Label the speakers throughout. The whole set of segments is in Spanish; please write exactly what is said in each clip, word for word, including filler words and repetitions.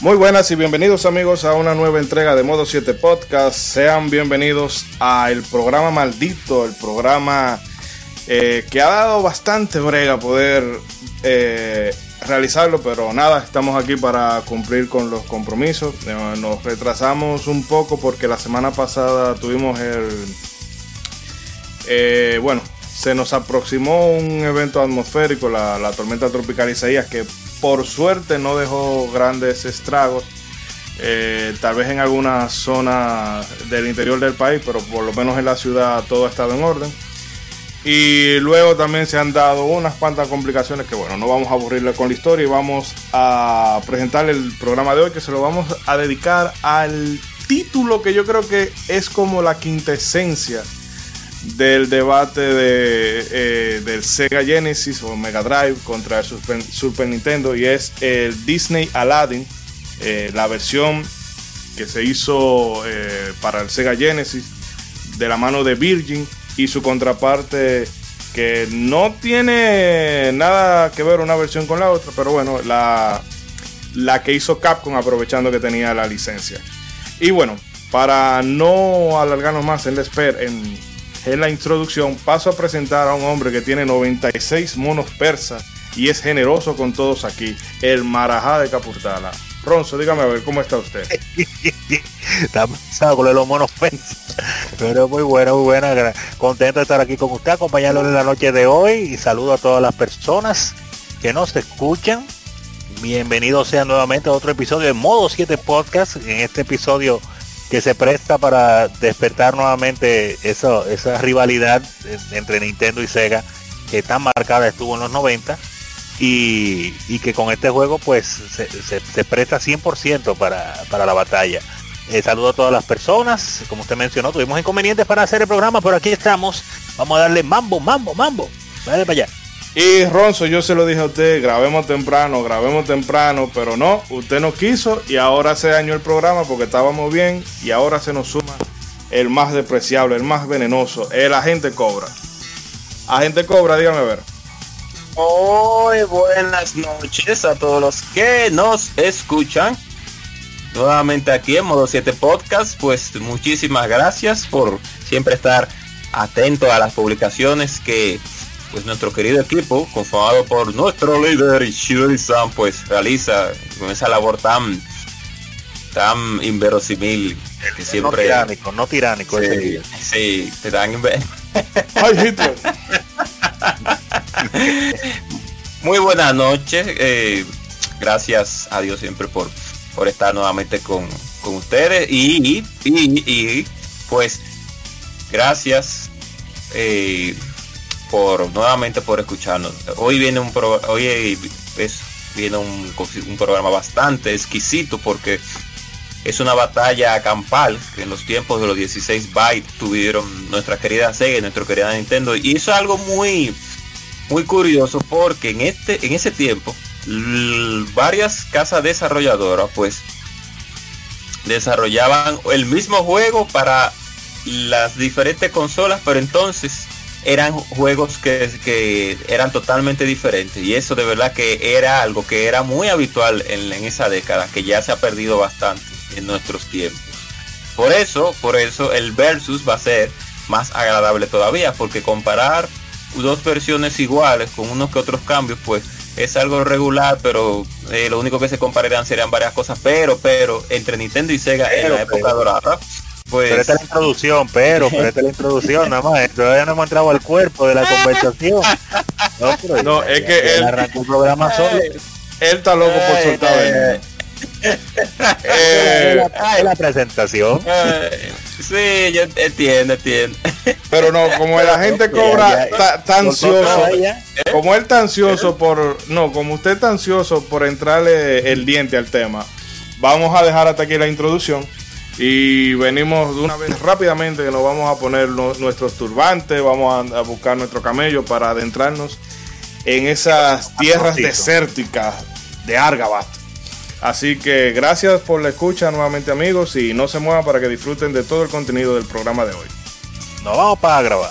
Speaker 1: Muy buenas y bienvenidos amigos a una nueva entrega de Modo siete Podcast. Sean bienvenidos a el programa maldito, el programa eh, que ha dado bastante brega poder eh, realizarlo, pero nada, estamos aquí para cumplir con los compromisos. Eh, nos retrasamos un poco porque la semana pasada tuvimos el... Eh, bueno, se nos aproximó un evento atmosférico, la, la tormenta tropical Isaías, que por suerte no dejó grandes estragos, eh, tal vez en alguna zona del interior del país, pero por lo menos en la ciudad todo ha estado en orden. Y luego también se han dado unas cuantas complicaciones que bueno, no vamos a aburrirle con la historia y vamos a presentar el programa de hoy, que se lo vamos a dedicar al título que yo creo que es como la quintesencia del debate de, eh, del Sega Genesis o Mega Drive contra el Super, Super Nintendo, y es el Disney Aladdin, eh, la versión que se hizo eh, para el Sega Genesis de la mano de Virgin, y su contraparte que no tiene nada que ver una versión con la otra, pero bueno, la, la que hizo Capcom aprovechando que tenía la licencia. Y bueno, para no alargarnos más en la espera, en En la introducción paso a presentar a un hombre que tiene noventa y seis monos persas y es generoso con todos aquí, el Marajá de Capurtala. Ronzo, dígame a ver, ¿cómo está usted?
Speaker 2: Está pasado con los monos persas, pero muy bueno, muy buena. Contento de estar aquí con usted, acompañándole en la noche de hoy, y saludo a todas las personas que nos escuchan. Bienvenidos sean nuevamente a otro episodio de Modo siete Podcast. En este episodio que se presta para despertar nuevamente eso, esa rivalidad entre Nintendo y Sega que tan marcada estuvo en los noventa, y, y que con este juego pues se, se, se presta cien por ciento para, para la batalla. Eh, saludo a todas las personas. Como usted mencionó, tuvimos inconvenientes para hacer el programa, pero aquí estamos. Vamos a darle mambo, mambo, mambo. Dale para allá.
Speaker 1: Y Ronzo, yo se lo dije a usted, grabemos temprano, grabemos temprano, pero no, usted no quiso y ahora se dañó el programa porque estábamos bien y ahora se nos suma el más despreciable, el más venenoso, el Agente Cobra. Agente Cobra, dígame a ver.
Speaker 3: Muy buenas noches a todos los que nos escuchan. Nuevamente aquí en Modo siete Podcast, pues muchísimas gracias por siempre estar atento a las publicaciones que pues nuestro querido equipo, conformado por nuestro líder Ishidori-san, pues realiza con esa labor tan tan inverosímil que siempre...
Speaker 2: No tiránico, no tiránico.
Speaker 3: Sí,
Speaker 2: ese
Speaker 3: sí, te dan inver...
Speaker 1: ¡Ay, Hitler!
Speaker 3: Muy buenas noches, eh, gracias a Dios siempre por, por estar nuevamente con, con ustedes y, y, y, y pues gracias eh, por nuevamente por escucharnos. Hoy viene un pro, hoy es, viene un, un programa bastante exquisito porque es una batalla campal que en los tiempos de los dieciséis bytes tuvieron nuestra querida Sega y nuestra querida Nintendo, y eso es algo muy muy curioso porque en este en ese tiempo l- varias casas desarrolladoras pues desarrollaban el mismo juego para las diferentes consolas, pero entonces eran juegos que, que eran totalmente diferentes, y eso de verdad que era algo que era muy habitual en, en esa década, que ya se ha perdido bastante en nuestros tiempos. Por eso, por eso el versus va a ser más agradable todavía, porque comparar dos versiones iguales con unos que otros cambios, pues es algo regular, pero eh, lo único que se compararían serían varias cosas, pero, pero entre Nintendo y Sega pero, en la época pero. dorada. Pues...
Speaker 2: Pero esta es la introducción, pero, pero esta es la introducción nada más. Todavía no hemos entrado al cuerpo de la conversación.
Speaker 1: No, pero no ya, es ya, que ya él
Speaker 2: arrancó el programa solo.
Speaker 1: Él está loco por soltar eh,
Speaker 2: eh, la, la presentación.
Speaker 3: Eh, sí, yo entiendo, entiendo.
Speaker 1: Pero no, como el Agente Cobra está ansioso, como él está ansioso por, no, como usted está ansioso por entrarle el diente al tema, vamos a dejar hasta aquí la introducción. Y venimos de una vez rápidamente, que nos vamos a poner no, nuestros turbantes, vamos a, a buscar nuestro camello para adentrarnos en esas tierras desérticas de Argabat. Así que gracias por la escucha nuevamente, amigos, y no se muevan para que disfruten de todo el contenido del programa de hoy.
Speaker 2: Nos vamos para grabar.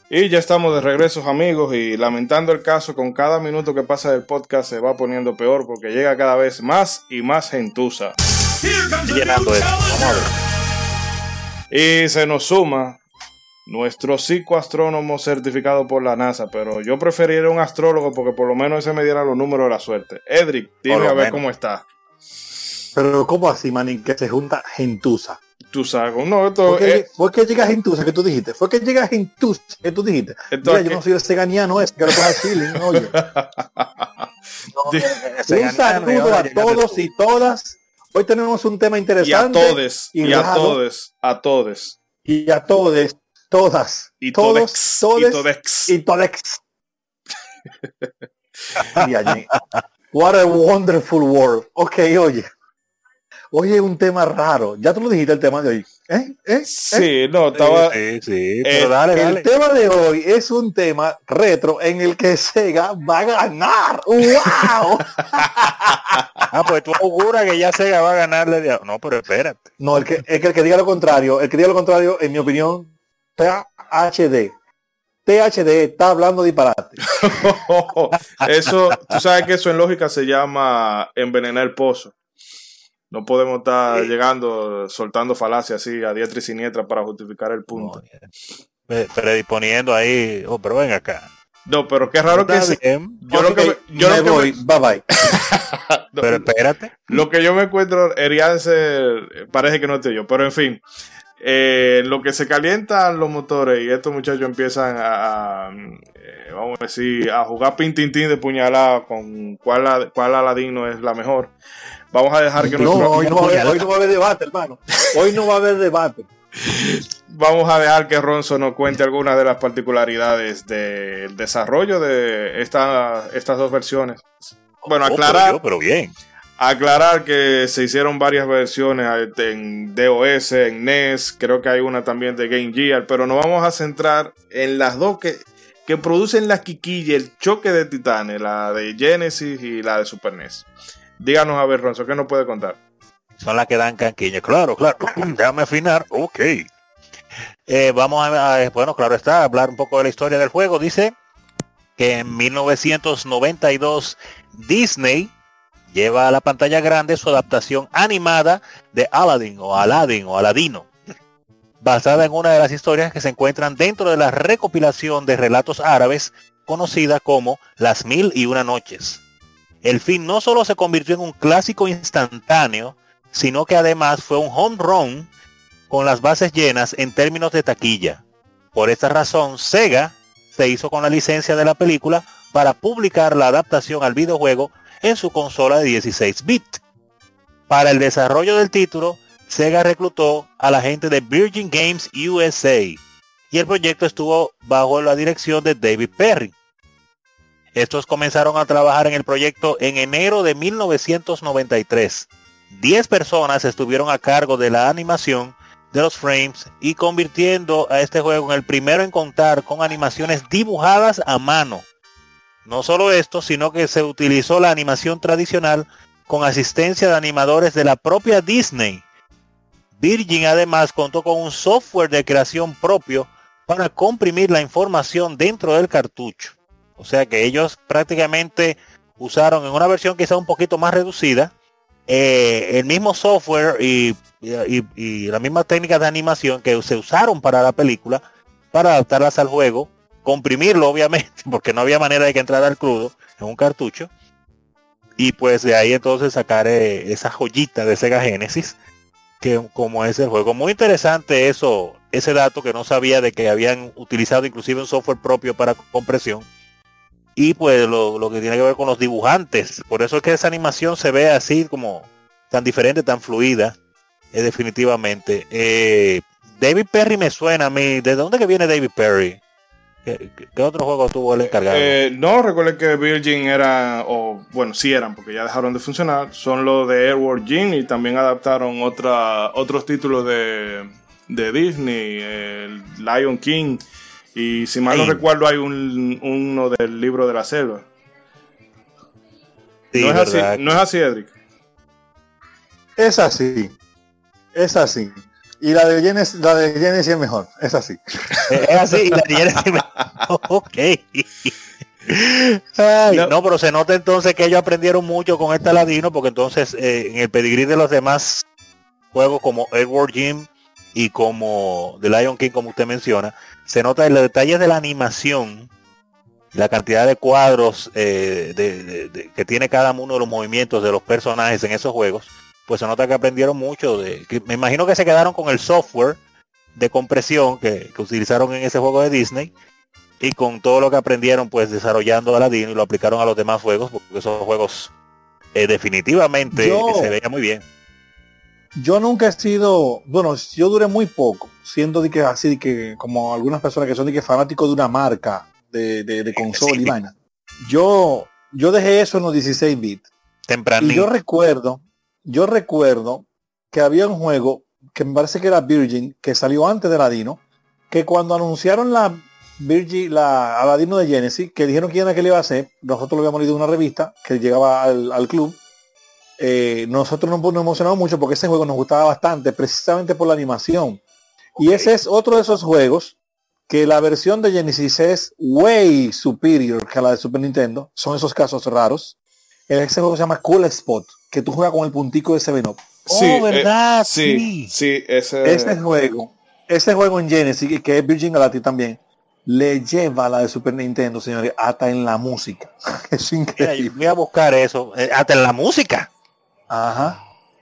Speaker 1: Y ya estamos de regreso, amigos, y lamentando el caso, con cada minuto que pasa del podcast se va poniendo peor porque llega cada vez más y más gentuza.
Speaker 2: Llenando esto. Vamos a ver.
Speaker 1: Y se nos suma nuestro psicoastrónomo certificado por la NASA, pero yo preferiría un astrólogo porque por lo menos ese me diera los números de la suerte. Edric, dime a ver cómo está.
Speaker 4: Pero ¿cómo así, manín? Que se junta gentuza.
Speaker 1: Tú sabes, no, esto
Speaker 4: ¿Por qué,
Speaker 1: es...
Speaker 4: ¿Por qué llega gentuza que tú dijiste? ¿Fue que llega gentuza que tú dijiste?
Speaker 1: Esto
Speaker 4: Mira,
Speaker 1: aquí...
Speaker 4: yo no soy ese ganiano ese que lo coja feeling, oye. No, un saludo a todos y todas. Hoy tenemos un tema interesante.
Speaker 1: Y a todes, y, y a todes, a todes.
Speaker 4: Y a todes, todas.
Speaker 1: Y
Speaker 4: todos,
Speaker 1: todex,
Speaker 4: todes,
Speaker 1: y todex.
Speaker 4: Y todex. Y allí. What a wonderful world. Ok, oye. Oye, un tema raro. Ya tú lo dijiste el tema de hoy. ¿Eh? ¿Eh?
Speaker 1: Sí,
Speaker 4: ¿Eh?
Speaker 1: no, estaba...
Speaker 2: Sí, sí,
Speaker 1: eh,
Speaker 2: pero dale, dale.
Speaker 4: El tema de hoy es un tema retro en el que Sega va a ganar. ¡Wow!
Speaker 2: Ah, pues tú auguras que ya Sega va a ganarle. No, pero espérate.
Speaker 4: No, el que, el que, el que diga lo contrario, el que diga lo contrario, en mi opinión, T H D. T H D está hablando disparate.
Speaker 1: Eso, tú sabes que eso en lógica se llama envenenar el pozo. No podemos estar sí. llegando, soltando falacias así a diestra y siniestra para justificar el punto.
Speaker 2: No, predisponiendo ahí, oh, pero ven acá.
Speaker 1: No, pero qué raro que sí.
Speaker 4: Yo lo que me, yo me lo que voy, me... bye bye.
Speaker 2: No, pero espérate.
Speaker 1: Lo que yo me encuentro, Eriance, parece que no estoy yo, pero en fin. Eh, lo que se calientan los motores y estos muchachos empiezan a, a eh, vamos a decir, a jugar pintintín de puñalada con cuál, cuál Aladino es la mejor. Vamos a dejar que
Speaker 4: no,
Speaker 1: nuestro...
Speaker 4: hoy, no va a haber, hoy no va a haber debate, hermano. Hoy no va a haber debate.
Speaker 1: Vamos a dejar que Ronzo nos cuente algunas de las particularidades del desarrollo de esta, estas dos versiones. Bueno, aclarar...
Speaker 2: Oh, pero, yo, pero bien.
Speaker 1: Aclarar que se hicieron varias versiones en DOS, en N E S, creo que hay una también de Game Gear, pero nos vamos a centrar en las dos que, que producen la quiquilla, el choque de titanes, la de Genesis y la de Super N E S. Díganos a ver, Ronzo, ¿qué nos puede contar?
Speaker 2: Son las que dan canquiña. Claro, claro. Déjame afinar. Ok. Eh, vamos a, a, bueno, claro está, hablar un poco de la historia del juego. Dice que en mil novecientos noventa y dos Disney lleva a la pantalla grande su adaptación animada de Aladdin o Aladdin o Aladino, basada en una de las historias que se encuentran dentro de la recopilación de relatos árabes conocida como Las Mil y Una Noches. El film no solo se convirtió en un clásico instantáneo, sino que además fue un home run con las bases llenas en términos de taquilla. Por esta razón, Sega se hizo con la licencia de la película para publicar la adaptación al videojuego en su consola de dieciséis bits. Para el desarrollo del título, Sega reclutó a la gente de Virgin Games U S A y el proyecto estuvo bajo la dirección de David Perry. Estos comenzaron a trabajar en el proyecto en enero de mil novecientos noventa y tres. Diez personas estuvieron a cargo de la animación de los frames y convirtiendo a este juego en el primero en contar con animaciones dibujadas a mano. No solo esto, sino que se utilizó la animación tradicional con asistencia de animadores de la propia Disney. Virgin además contó con un software de creación propio para comprimir la información dentro del cartucho. O sea que ellos prácticamente usaron en una versión quizá un poquito más reducida eh, el mismo software y, y, y las mismas técnicas de animación que se usaron para la película para adaptarlas al juego, comprimirlo obviamente porque no había manera de que entrara al crudo en un cartucho y pues de ahí entonces sacar eh, esa joyita de Sega Genesis que como es el juego. Muy interesante eso, ese dato que no sabía de que habían utilizado inclusive un software propio para compresión. Y pues lo, lo que tiene que ver con los dibujantes. Por eso es que esa animación se ve así como tan diferente, tan fluida. Eh, definitivamente. Eh, David Perry me suena a mí. ¿De dónde que viene David Perry? ¿Qué, qué otro juego tuvo el encargado?
Speaker 1: Eh, no, recuerden que Virgin era, o bueno, sí eran, porque ya dejaron de funcionar. Son los de Airworld Gym y también adaptaron otra, otros títulos de, de Disney. El Lion King. Y si mal no sí. recuerdo hay un uno del libro de la selva. Sí, no, es así, no es así, Edric.
Speaker 4: Es así. Es así. Y la de Genesis, la de Genesis es mejor, es así.
Speaker 2: Es así, y la de Genesis es mejor. Ok. Ay, no. no, pero se nota entonces que ellos aprendieron mucho con este Aladino, porque entonces eh, en el pedigrí de los demás juegos como Edward Jim y como The Lion King, como usted menciona, se nota en los detalles de la animación, la cantidad de cuadros eh, de, de, de, que tiene cada uno de los movimientos de los personajes en esos juegos, pues se nota que aprendieron mucho. De, que me imagino que se quedaron con el software de compresión que, que utilizaron en ese juego de Disney, y con todo lo que aprendieron pues desarrollando Aladino, y lo aplicaron a los demás juegos, porque esos juegos eh, definitivamente yo, se veía muy bien.
Speaker 4: Yo nunca he sido, bueno, yo duré muy poco, siendo de que así de que como algunas personas que son de que fanáticos de una marca de, de, de consola sí. y vaina. Yo, yo dejé eso en los dieciséis bits.
Speaker 2: Temprano.
Speaker 4: Y yo recuerdo, yo recuerdo que había un juego que me parece que era Virgin, que salió antes de Aladino, que cuando anunciaron la Virgin, la Aladino de Genesis, que dijeron quién era que le iba a hacer, nosotros lo habíamos leído en una revista que llegaba al, al club. Eh, nosotros nos, nos emocionamos mucho porque ese juego nos gustaba bastante, precisamente por la animación. Okay. Y ese es otro de esos juegos que la versión de Genesis es way superior que la de Super Nintendo. Son esos casos raros. Ese juego se llama Cool Spot, que tú juegas con el puntico de seven up.
Speaker 1: Sí,
Speaker 4: oh, ¿verdad?
Speaker 1: Eh, sí, sí, sí, ese...
Speaker 4: ese juego, ese juego en Genesis, que es Virgin Galactic también, le lleva a la de Super Nintendo, señores, hasta en la música. Es increíble.
Speaker 2: Voy a buscar eso, eh, hasta en la música.
Speaker 4: Ajá.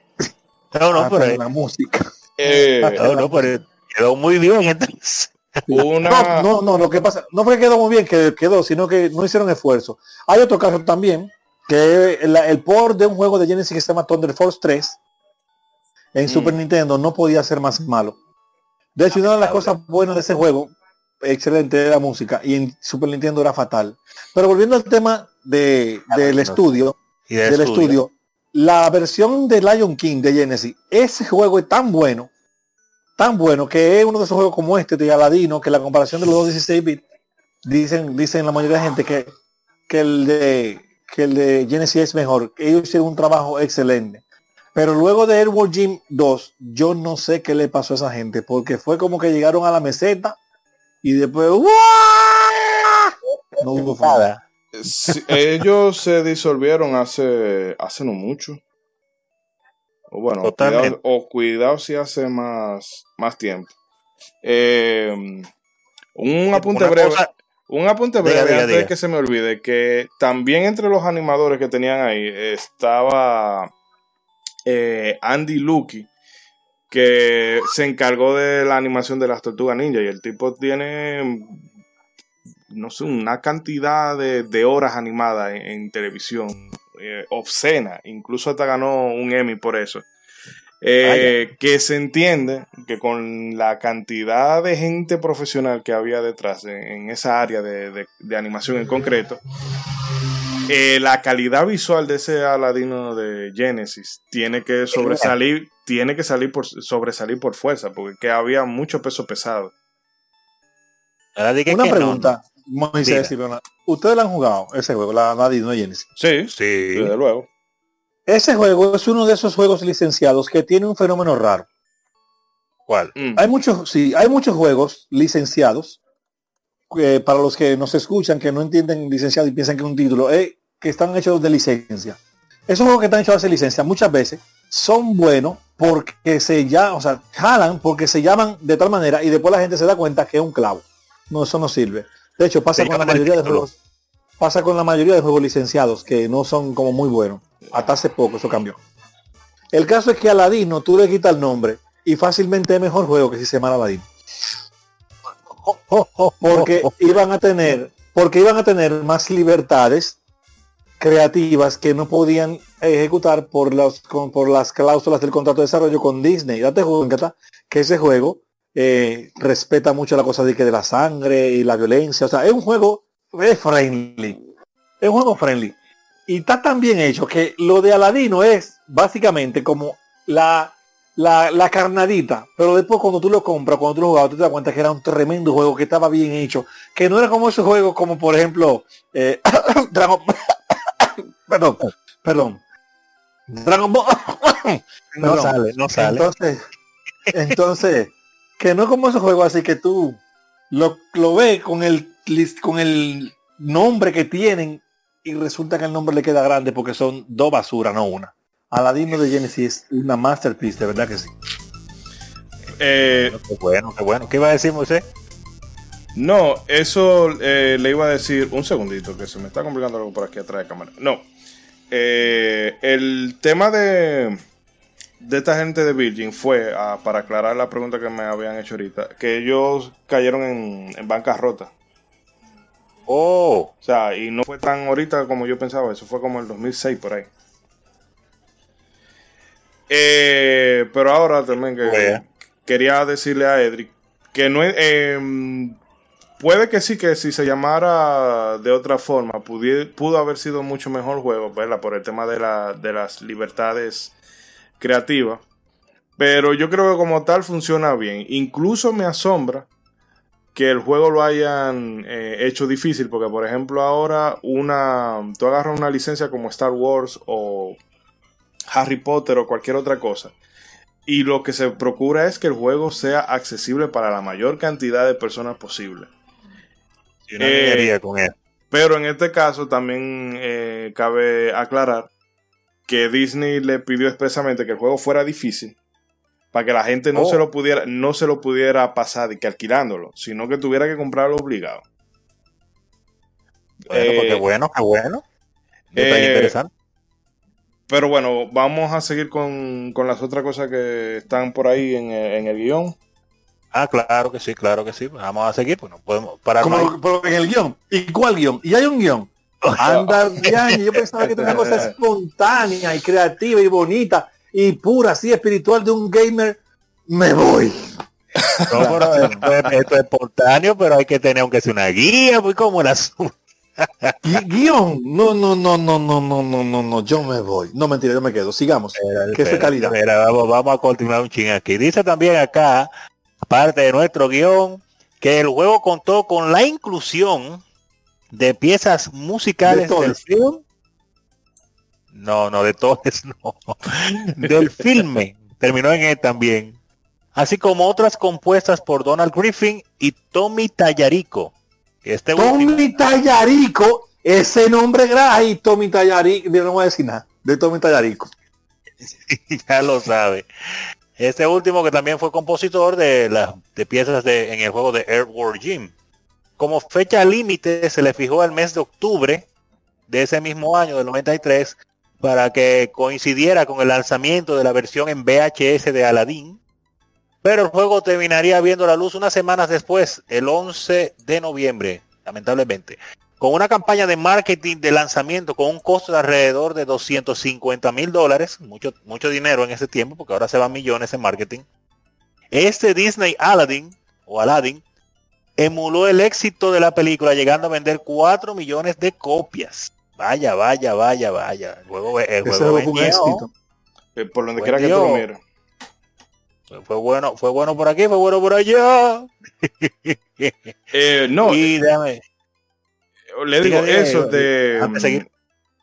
Speaker 2: No, no, pero
Speaker 4: en la música.
Speaker 1: Eh,
Speaker 2: no, no, pero quedó muy bien entonces.
Speaker 1: Una...
Speaker 4: No, no, no, lo que pasa, no fue que quedó muy bien, que quedó, sino que no hicieron esfuerzo. Hay otro caso también, que el, el port de un juego de Genesis que se llama Thunder Force tres en mm. Super Nintendo no podía ser más malo. De hecho, una de las cosas buenas de ese juego, excelente, de la música, y en Super Nintendo era fatal. Pero volviendo al tema de, del estudio,
Speaker 2: ¿Y de
Speaker 4: del
Speaker 2: estudio?
Speaker 4: estudio, la versión de Lion King de Genesis, ese juego es tan bueno, tan bueno, que es uno de esos juegos como este de Aladino, que la comparación de los dos dieciséis bits, dicen, dicen la mayoría de gente que, que el de que el de Genesis es mejor. Ellos hicieron un trabajo excelente. Pero luego de Edward Jim dos, yo no sé qué le pasó a esa gente, porque fue como que llegaron a la meseta y después ¡uah! No hubo nada.
Speaker 1: Sí, ellos se disolvieron hace hace no mucho. O bueno, o cuidado, o cuidado si hace más, más tiempo. Eh, un apunte Una breve. Cosa... Un apunte breve diga, diga, antes diga. de que se me olvide, que también entre los animadores que tenían ahí estaba eh, Andy Lucky, que se encargó de la animación de las Tortugas Ninja, y el tipo tiene, no sé, una cantidad de, de horas animadas en, en televisión, eh, obscena, incluso hasta ganó un Emmy por eso. Eh, ah, que se entiende que con la cantidad de gente profesional que había detrás en, en esa área de, de, de animación en concreto, eh, la calidad visual de ese Aladino de Genesis tiene que sobresalir, tiene que salir por, sobresalir por fuerza, porque que había mucho peso pesado.
Speaker 4: Una pregunta, no, no. Moisés, ¿ustedes lo han jugado ese juego, la Aladino de Genesis?
Speaker 1: Sí,
Speaker 2: sí,
Speaker 1: desde luego.
Speaker 4: Ese juego es uno de esos juegos licenciados que tiene un fenómeno raro.
Speaker 2: ¿Cuál?
Speaker 4: Mm. Hay muchos, sí, hay muchos juegos licenciados, eh, para los que nos escuchan, que no entienden licenciado y piensan que es un título, eh, que están hechos de licencia. Esos juegos que están hechos de licencia muchas veces son buenos porque se llaman, o sea, jalan porque se llaman de tal manera y después la gente se da cuenta que es un clavo. No, eso no sirve. De hecho, pasa con la mayoría de juegos, pasa con la mayoría de juegos licenciados que no son como muy buenos. Hasta hace poco eso cambió. El caso es que a Aladino tú le quitas el nombre y fácilmente es mejor juego que si se llama Aladino. Porque iban a tener, porque iban a tener más libertades creativas que no podían ejecutar por las con, por las cláusulas del contrato de desarrollo con Disney. Date cuenta que ese juego eh, respeta mucho la cosa de que de la sangre y la violencia. O sea, es un juego es friendly. Es un juego friendly. Y está tan bien hecho que lo de Aladino es básicamente como la, la, la carnadita. Pero después cuando tú lo compras, cuando tú lo jugabas, tú te das cuenta que era un tremendo juego, que estaba bien hecho. Que no era como esos juegos como por ejemplo eh, Dragon Perdón, perdón. Dragon Ball.
Speaker 2: No sale, no sale.
Speaker 4: Entonces, Entonces, que no como esos juegos así que tú lo, lo ves con el list- con el nombre que tienen y resulta que el nombre le queda grande porque son dos basuras, no una. Aladino de Genesis es una masterpiece, de verdad que sí.
Speaker 1: Eh,
Speaker 2: Qué bueno, qué bueno. ¿Qué iba a decir Moisés?
Speaker 1: no, eso eh, le iba a decir un segundito, que se me está complicando algo por aquí atrás de cámara. No, eh, el tema de, de esta gente de Virgin fue, ah, para aclarar la pregunta que me habían hecho ahorita, que ellos cayeron en, en bancarrota.
Speaker 2: Oh,
Speaker 1: O sea, y no fue tan ahorita como yo pensaba, eso fue como el dos mil seis por ahí. Eh, pero ahora también que
Speaker 2: Wea.
Speaker 1: quería decirle a Edric que no es, eh, puede que sí, que si se llamara de otra forma, pudie- pudo haber sido mucho mejor juego, ¿verdad? Por el tema de, la, de las libertades creativas. Pero yo creo que como tal funciona bien. Incluso me asombra que el juego lo hayan eh, hecho difícil, porque por ejemplo ahora una, tú agarras una licencia como Star Wars o Harry Potter o cualquier otra cosa, y lo que se procura es que el juego sea accesible para la mayor cantidad de personas posible.
Speaker 2: y una
Speaker 1: Eh,
Speaker 2: niñería con él.
Speaker 1: Pero en este caso también eh, cabe aclarar que Disney le pidió expresamente que el juego fuera difícil para que la gente no
Speaker 2: Oh.
Speaker 1: se lo pudiera no se lo pudiera pasar y que alquilándolo, sino que tuviera que comprarlo obligado.
Speaker 2: Bueno,
Speaker 1: eh,
Speaker 2: pues qué bueno, qué bueno. Detalle
Speaker 1: eh,
Speaker 2: interesante.
Speaker 1: Pero bueno, vamos a seguir con, con las otras cosas que están por ahí en, el- en el guión.
Speaker 2: Ah, claro que sí, claro que sí. Vamos a seguir, pues no podemos parar.
Speaker 4: Como pero en el guión. ¿Y cuál guión? Y hay un guión. Anda, ya, yo pensaba que era una cosa espontánea y creativa y bonita y pura, así espiritual de un gamer. Me voy.
Speaker 2: No, pero esto, es, esto es espontáneo, pero hay que tener aunque sea una guía, pues como la su-
Speaker 4: Gui- guión. No, no, no, no, no, no, no, no, no. Yo me voy. No, mentira, yo me quedo. Sigamos. Que es de
Speaker 2: Espera,
Speaker 4: calidad.
Speaker 2: espera, vamos, vamos a continuar un ching aquí. Dice también acá, parte de nuestro guión, que el juego contó con la inclusión de piezas musicales
Speaker 4: De
Speaker 2: del
Speaker 4: todos.
Speaker 2: film. No, no, de todos no. Del filme. Terminó en él también. Así como otras compuestas por Donald Griffin y Tommy Tallarico. Este último,
Speaker 4: Tommy Tallarico. Ese nombre grave. Y Tommy Tallarico. No voy a decir nada. De Tommy Tallarico.
Speaker 2: ya lo sabe. Este último que también fue compositor de las de piezas de, en el juego de Earthworm Jim. Como fecha límite se le fijó el mes de octubre de ese mismo año, del noventa y tres, para que coincidiera con el lanzamiento de la versión en V H S de Aladdin. Pero el juego terminaría viendo la luz unas semanas después, el once de noviembre, lamentablemente. Con una campaña de marketing de lanzamiento con un costo de alrededor de doscientos cincuenta mil dólares, mucho, mucho dinero en ese tiempo, porque ahora se van millones en marketing. Este Disney Aladdin, o Aladdin, emuló el éxito de la película, llegando a vender cuatro millones de copias. Vaya, vaya, vaya, vaya. El juego, el
Speaker 4: Ese
Speaker 2: juego
Speaker 4: juego fue un
Speaker 2: vendió.
Speaker 4: éxito.
Speaker 1: Eh, por donde
Speaker 2: Buen
Speaker 1: quiera que tú lo
Speaker 2: Dios.
Speaker 1: mires.
Speaker 2: Fue bueno, fue bueno por aquí, fue bueno por allá.
Speaker 1: Eh, no,
Speaker 2: y déjame,
Speaker 1: le digo
Speaker 2: diga, diga,
Speaker 1: eso
Speaker 2: diga,
Speaker 1: de,
Speaker 2: antes de seguir.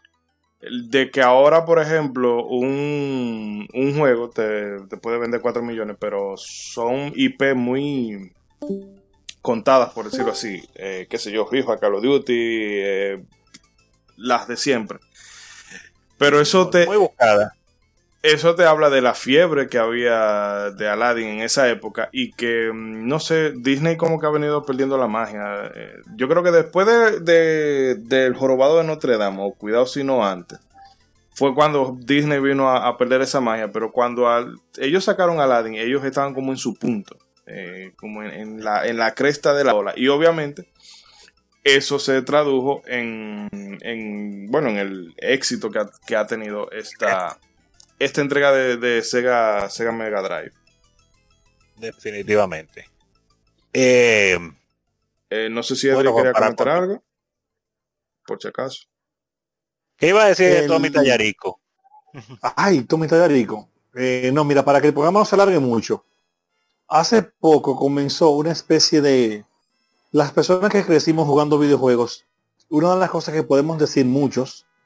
Speaker 1: de que ahora, por ejemplo, un, un juego te, te puede vender cuatro millones, pero son I P muy contadas, por decirlo así. Eh, qué sé yo, FIFA, Call of Duty, eh, las de siempre. Pero eso te,
Speaker 2: Muy buscada.
Speaker 1: eso te habla de la fiebre que había de Aladdin en esa época y que, no sé, Disney como que ha venido perdiendo la magia. Eh, yo creo que después de, de- del Jorobado de Notre Dame, o cuidado si no antes, fue cuando Disney vino a, a perder esa magia, pero cuando al- ellos sacaron Aladdin, ellos estaban como en su punto, eh, como en, en la, en la cresta de la ola. Y obviamente eso se tradujo en, en bueno, en el éxito que ha, que ha tenido esta... esta entrega de, de Sega, Sega Mega Drive.
Speaker 2: Definitivamente. Eh,
Speaker 1: Eh, no sé si
Speaker 2: Bueno,
Speaker 1: Edric quería
Speaker 2: para-
Speaker 1: comentar algo. Por si acaso.
Speaker 2: ¿Qué iba a decir de
Speaker 4: El-
Speaker 2: Tommy Tallarico?
Speaker 4: Ay, Tommy Tallarico. Eh, no, mira, para que el programa no se alargue mucho. Hace poco comenzó una especie de... Las personas que crecimos jugando videojuegos, una de las cosas que podemos decir muchos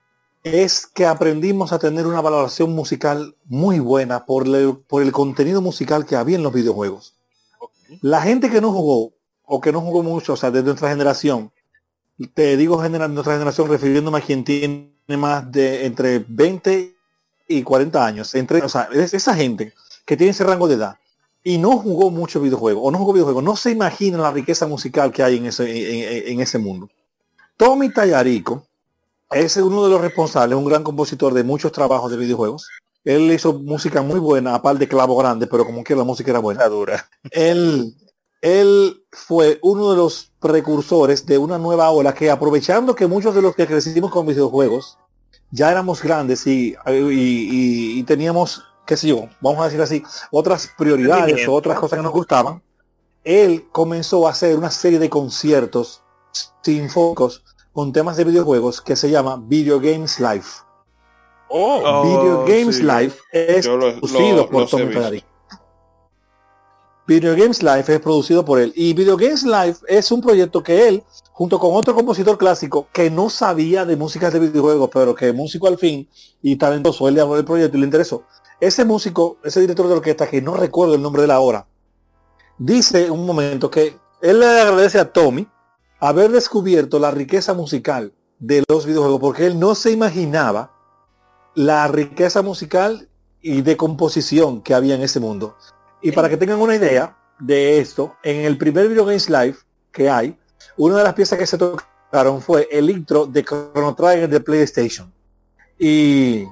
Speaker 4: es que aprendimos a tener una valoración musical muy buena por, le, por el contenido musical que había en los videojuegos. La gente que no jugó, o que no jugó mucho, o sea, de nuestra generación, te digo genera, nuestra generación refiriéndome a quien tiene más de entre veinte y cuarenta años, entre, o sea, es esa gente que tiene ese rango de edad y no jugó mucho videojuego, o no jugó videojuego, no se imagina la riqueza musical que hay en ese, en, en ese mundo. Tommy Tallarico es uno de los responsables, un gran compositor de muchos trabajos de videojuegos. Él hizo música muy buena, aparte de Clavo Grande, pero como que la música era buena, dura. Él, él fue uno de los precursores de una nueva ola que, aprovechando que muchos de los que crecimos con videojuegos ya éramos grandes y, y, y, y teníamos, qué sé yo, vamos a decir así, otras prioridades o otras cosas que nos gustaban, él comenzó a hacer una serie de conciertos sinfónicos con temas de videojuegos que se llama Video Games Live.
Speaker 1: Oh,
Speaker 4: Video Games
Speaker 1: sí.
Speaker 4: Live es
Speaker 1: Yo lo-
Speaker 4: producido
Speaker 1: lo-
Speaker 4: por
Speaker 1: los he
Speaker 4: Tommy
Speaker 1: visto.
Speaker 4: Tallarico. Video Games Live es producido por él. Y Video Games Live es un proyecto que él, junto con otro compositor clásico que no sabía de músicas de videojuegos, pero que músico al fin y talentoso, él le habló del proyecto y le interesó. Ese músico, ese director de orquesta, que no recuerdo el nombre de la hora, dice un momento que él le agradece a Tommy haber descubierto la riqueza musical de los videojuegos, porque él no se imaginaba la riqueza musical y de composición que había en ese mundo. Y para que tengan una idea de esto, en el primer Video Games Live que hay, una de las piezas que se tocaron fue el intro de Chrono Trigger de PlayStation. Y,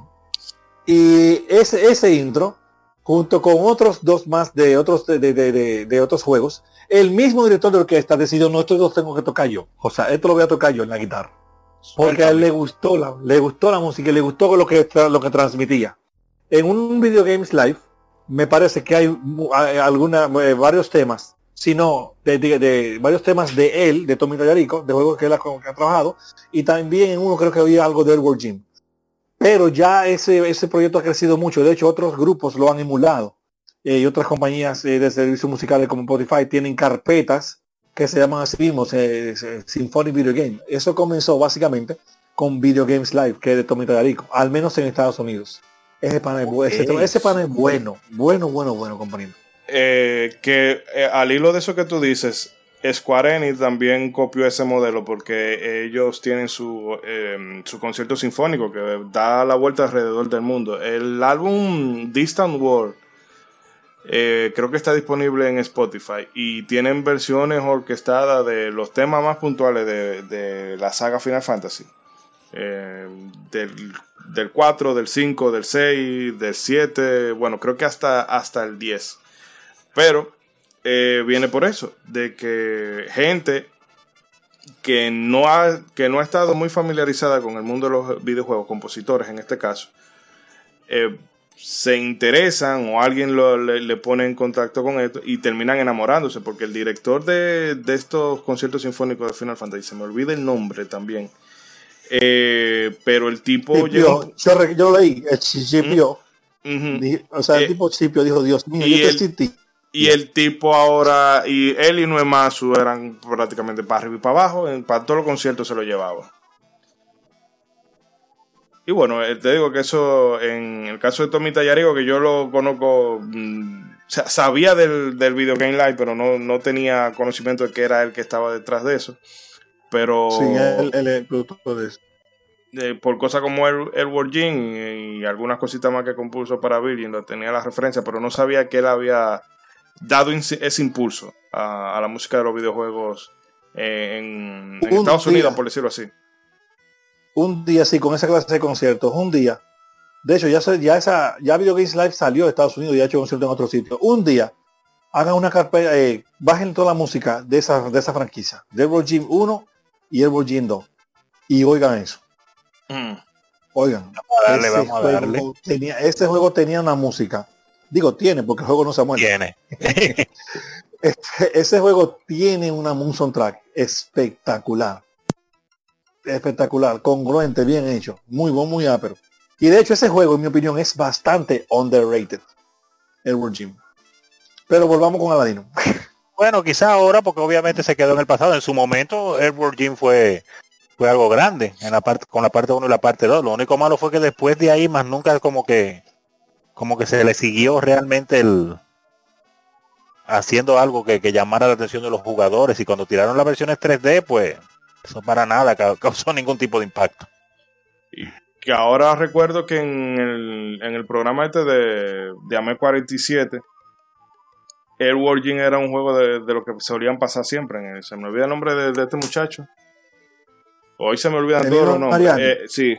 Speaker 4: y ese, ese intro, junto con otros dos más de otros de, de, de, de, de otros juegos, el mismo director de orquesta decidió, no, estos dos tengo que tocar yo. O sea, esto lo voy a tocar yo en la guitarra. Porque a él le gustó la, le gustó la música y le gustó lo que, lo que transmitía. En un Video Games Live, me parece que hay, hay alguna, eh, varios temas, sino de, de, de varios temas de él, de Tommy Tallarico, de juegos que él ha, que ha trabajado, y también en uno creo que había algo de Edward Jim. Pero ya ese, ese proyecto ha crecido mucho. De hecho, otros grupos lo han emulado. Eh, y otras compañías eh, de servicios musicales como Spotify tienen carpetas que se llaman así mismo, eh, eh, Symphonic Video Game. Eso comenzó básicamente con Video Games Live, que es de Tommy Tallarico, al menos en Estados Unidos. Ese pan es, okay. ese, ese pan es bueno, bueno, bueno, bueno, compañero.
Speaker 1: Eh, que eh, al hilo de eso que tú dices, Square Enix también copió ese modelo porque ellos tienen su, eh, su concierto sinfónico que da la vuelta alrededor del mundo. El álbum Distant World eh, creo que está disponible en Spotify y tienen versiones orquestadas de los temas más puntuales de, de la saga Final Fantasy. Eh, del, del cuatro, del cinco, del seis, del siete, bueno, creo que hasta, hasta el diez. Pero eh, viene por eso, de que gente que no, ha, que no ha estado muy familiarizada con el mundo de los videojuegos, compositores en este caso, eh, se interesan o alguien lo, le, le pone en contacto con esto y terminan enamorándose, porque el director de, de estos conciertos sinfónicos de Final Fantasy, se me olvida el nombre también, eh, pero el tipo
Speaker 4: Chipio,
Speaker 1: llegó,
Speaker 4: yo, yo leí el Chipio,
Speaker 1: uh-huh.
Speaker 4: o sea el
Speaker 1: eh,
Speaker 4: tipo Chipio dijo, Dios mío, yo te sentí.
Speaker 1: Y el tipo ahora, y él y Noemasu eran prácticamente para arriba y para abajo, en, para todos los conciertos se lo llevaba. Y bueno, te digo que eso, en el caso de Tommy Tallarico, que yo lo conozco, mmm, sabía del, del Video Game Live, pero no, no tenía conocimiento de que era él que estaba detrás de eso. Pero
Speaker 4: sí, él, él es el productor de eso.
Speaker 1: Eh, por cosas como el, el Edward Jim y, y algunas cositas más que compuso para Virgin, tenía la referencia, pero no sabía que él había dado ese impulso a, a la música de los videojuegos eh, en, en Estados día, Unidos, por decirlo así.
Speaker 4: Un día, sí, con esa clase de conciertos, un día. De hecho, ya, ya esa ya Video Games Live salió de Estados Unidos y ha hecho conciertos en otro sitio. Un día, hagan una carpeta, eh, bajen toda la música de esa, de esa franquicia, de Edward Jim uno y Edward Jim dos, y oigan eso. Mm. Oigan,
Speaker 2: vamos a darle,
Speaker 4: ese,
Speaker 2: vamos a darle.
Speaker 4: Juego tenía, ese juego tenía una música. Digo, tiene, porque el juego no se ha muerto.
Speaker 2: Tiene.
Speaker 4: este, ese juego tiene una un soundtrack espectacular. Espectacular, congruente, bien hecho. Muy buen, muy ápero. Y de hecho ese juego, en mi opinión, es bastante underrated. Edward Jim. Pero volvamos con Aladino.
Speaker 2: Bueno, quizá ahora, porque obviamente se quedó en el pasado. En su momento, Edward Jim fue fue algo grande en la parte, con la parte uno y la parte dos. Lo único malo fue que después de ahí más nunca como que como que se le siguió realmente el haciendo algo que, que llamara la atención de los jugadores, y cuando tiraron las versiones tres D, pues eso para nada causó ningún tipo de impacto.
Speaker 1: Y que ahora recuerdo que en el, en el programa este de, de A M E cuarenta y siete, Edward Jim era un juego de, de lo que solían pasar siempre. En el, se me olvida el nombre de, de este muchacho. Hoy se me olvidan todos los nombres. Eh, sí.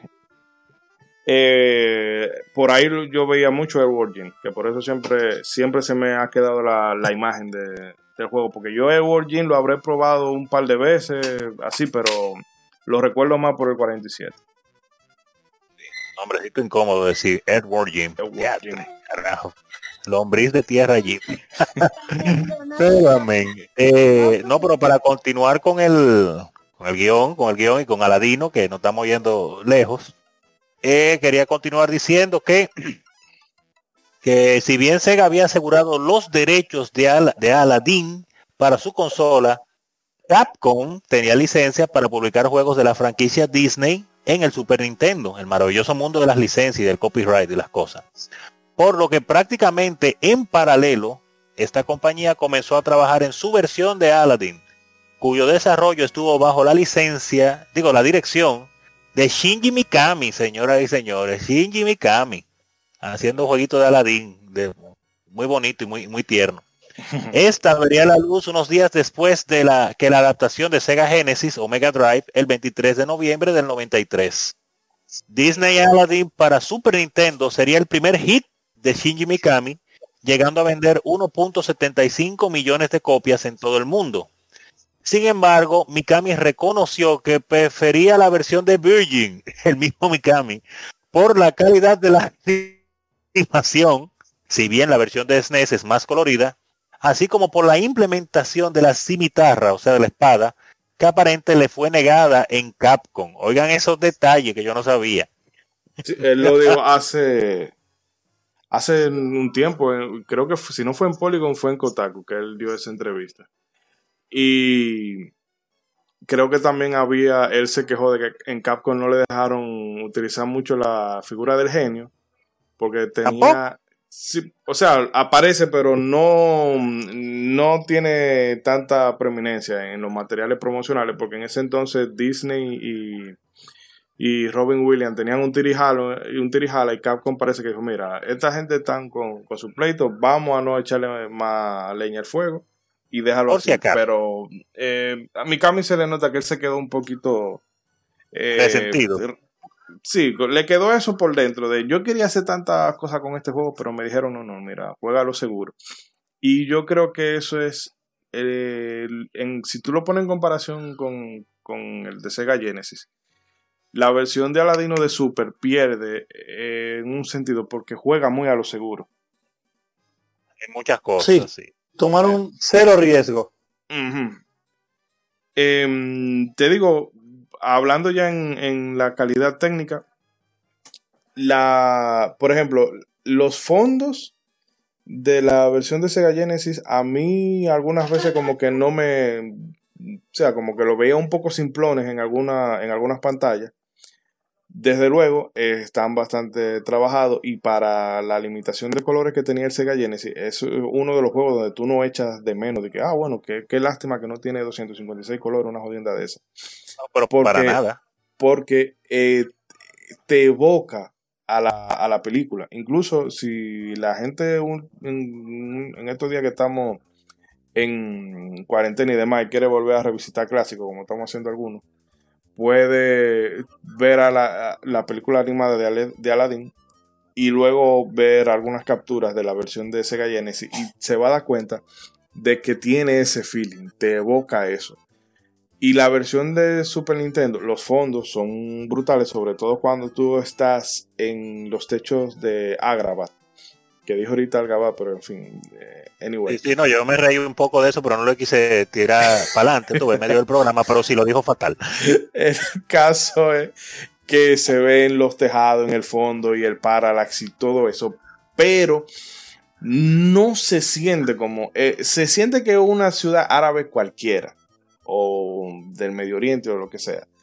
Speaker 1: Eh, por ahí yo veía mucho Edward Jim, que por eso siempre, siempre se me ha quedado la, la imagen de, del juego. Porque yo Edward Jim lo habré probado un par de veces, así, pero lo recuerdo más por el cuarenta y siete.
Speaker 2: Nombrecito incómodo decir Edward Jim.
Speaker 1: Edward Jim.
Speaker 2: Carajo. Lombriz de tierra Jim. Pero, amén. Eh, no, pero para continuar con el con el guión, con el guión y con Aladino, que nos estamos yendo lejos, eh, quería continuar diciendo que que si bien Sega había asegurado los derechos de, Al de Aladdin para su consola, Capcom tenía licencia para publicar juegos de la franquicia Disney en el Super Nintendo, el maravilloso mundo de las licencias y del copyright y las cosas. Por lo que prácticamente en paralelo, esta compañía comenzó a trabajar en su versión de Aladdin, cuyo desarrollo estuvo bajo la licencia, digo, la dirección de Shinji Mikami, señoras y señores, Shinji Mikami, haciendo un jueguito de Aladdin, de, muy bonito y muy, muy tierno. Esta vería la luz unos días después de la que la adaptación de Sega Genesis o Mega Drive el veintitrés de noviembre del noventa y tres. Disney Aladdin para Super Nintendo sería el primer hit de Shinji Mikami, llegando a vender uno punto setenta y cinco millones de copias en todo el mundo. Sin embargo, Mikami reconoció que prefería la versión de Virgin, el mismo Mikami, por la calidad de la animación, si bien la versión de S N E S es más colorida, así como por la implementación de la cimitarra, o sea, de la espada, que aparente le fue negada en Capcom. Oigan esos detalles que yo no sabía.
Speaker 1: Sí, él lo dijo hace hace un tiempo, creo que si no fue en Polygon fue en Kotaku que él dio esa entrevista. Y creo que también había, él se quejó de que en Capcom no le dejaron utilizar mucho la figura del genio, porque tenía... Sí, o sea, aparece, pero no, no tiene tanta preeminencia en los materiales promocionales, porque en ese entonces Disney y, y Robin Williams tenían un tirijalo y un tirijala, y Capcom parece que dijo, mira, esta gente están con, con su pleito, vamos a no echarle más leña al fuego y déjalo así. Pero eh, a Mikami se le nota que él se quedó un poquito eh,
Speaker 2: resentido.
Speaker 1: Sí, le quedó eso por dentro de yo quería hacer tantas cosas con este juego, pero me dijeron no, no, mira, juégalo seguro. Y yo creo que eso es eh, en, si tú lo pones en comparación con, con el de Sega Genesis, la versión de Aladino de Super pierde eh, en un sentido porque juega muy a lo seguro
Speaker 2: en muchas cosas.
Speaker 4: Sí,
Speaker 2: sí.
Speaker 4: Tomaron cero riesgo.
Speaker 1: Uh-huh. eh, te digo, hablando ya en, en la calidad técnica, la, por ejemplo, los fondos de la versión de Sega Genesis a mí algunas veces como que no me, o sea, como que lo veía un poco simplones en, alguna, en algunas pantallas. Desde luego eh, están bastante trabajados, y para la limitación de colores que tenía el Sega Genesis es uno de los juegos donde tú no echas de menos de que, ah, bueno, qué, qué lástima que no tiene doscientos cincuenta y seis colores, una jodienda de esa.
Speaker 2: No, pero porque, para nada.
Speaker 1: Porque eh, te evoca a la, a la película. Incluso si la gente un, en, en estos días que estamos en cuarentena y demás y quiere volver a revisitar clásicos, como estamos haciendo algunos, puede ver a la, a la película animada de, Ale, de Aladdin y luego ver algunas capturas de la versión de Sega Genesis y se va a dar cuenta de que tiene ese feeling, te evoca eso. Y la versión de Super Nintendo, los fondos son brutales, sobre todo cuando tú estás en los techos de Agrabah, que dijo ahorita Algaba, pero en fin, eh, anyway.
Speaker 2: Sí, sí, no, yo me reí un poco de eso, pero no le quise tirar para adelante, tuve medio del programa, pero sí lo dijo fatal.
Speaker 1: El caso es que se ven los tejados en el fondo y el parallax y todo eso, pero no se siente como, eh, se siente que es una ciudad árabe cualquiera, o del Medio Oriente o lo que sea,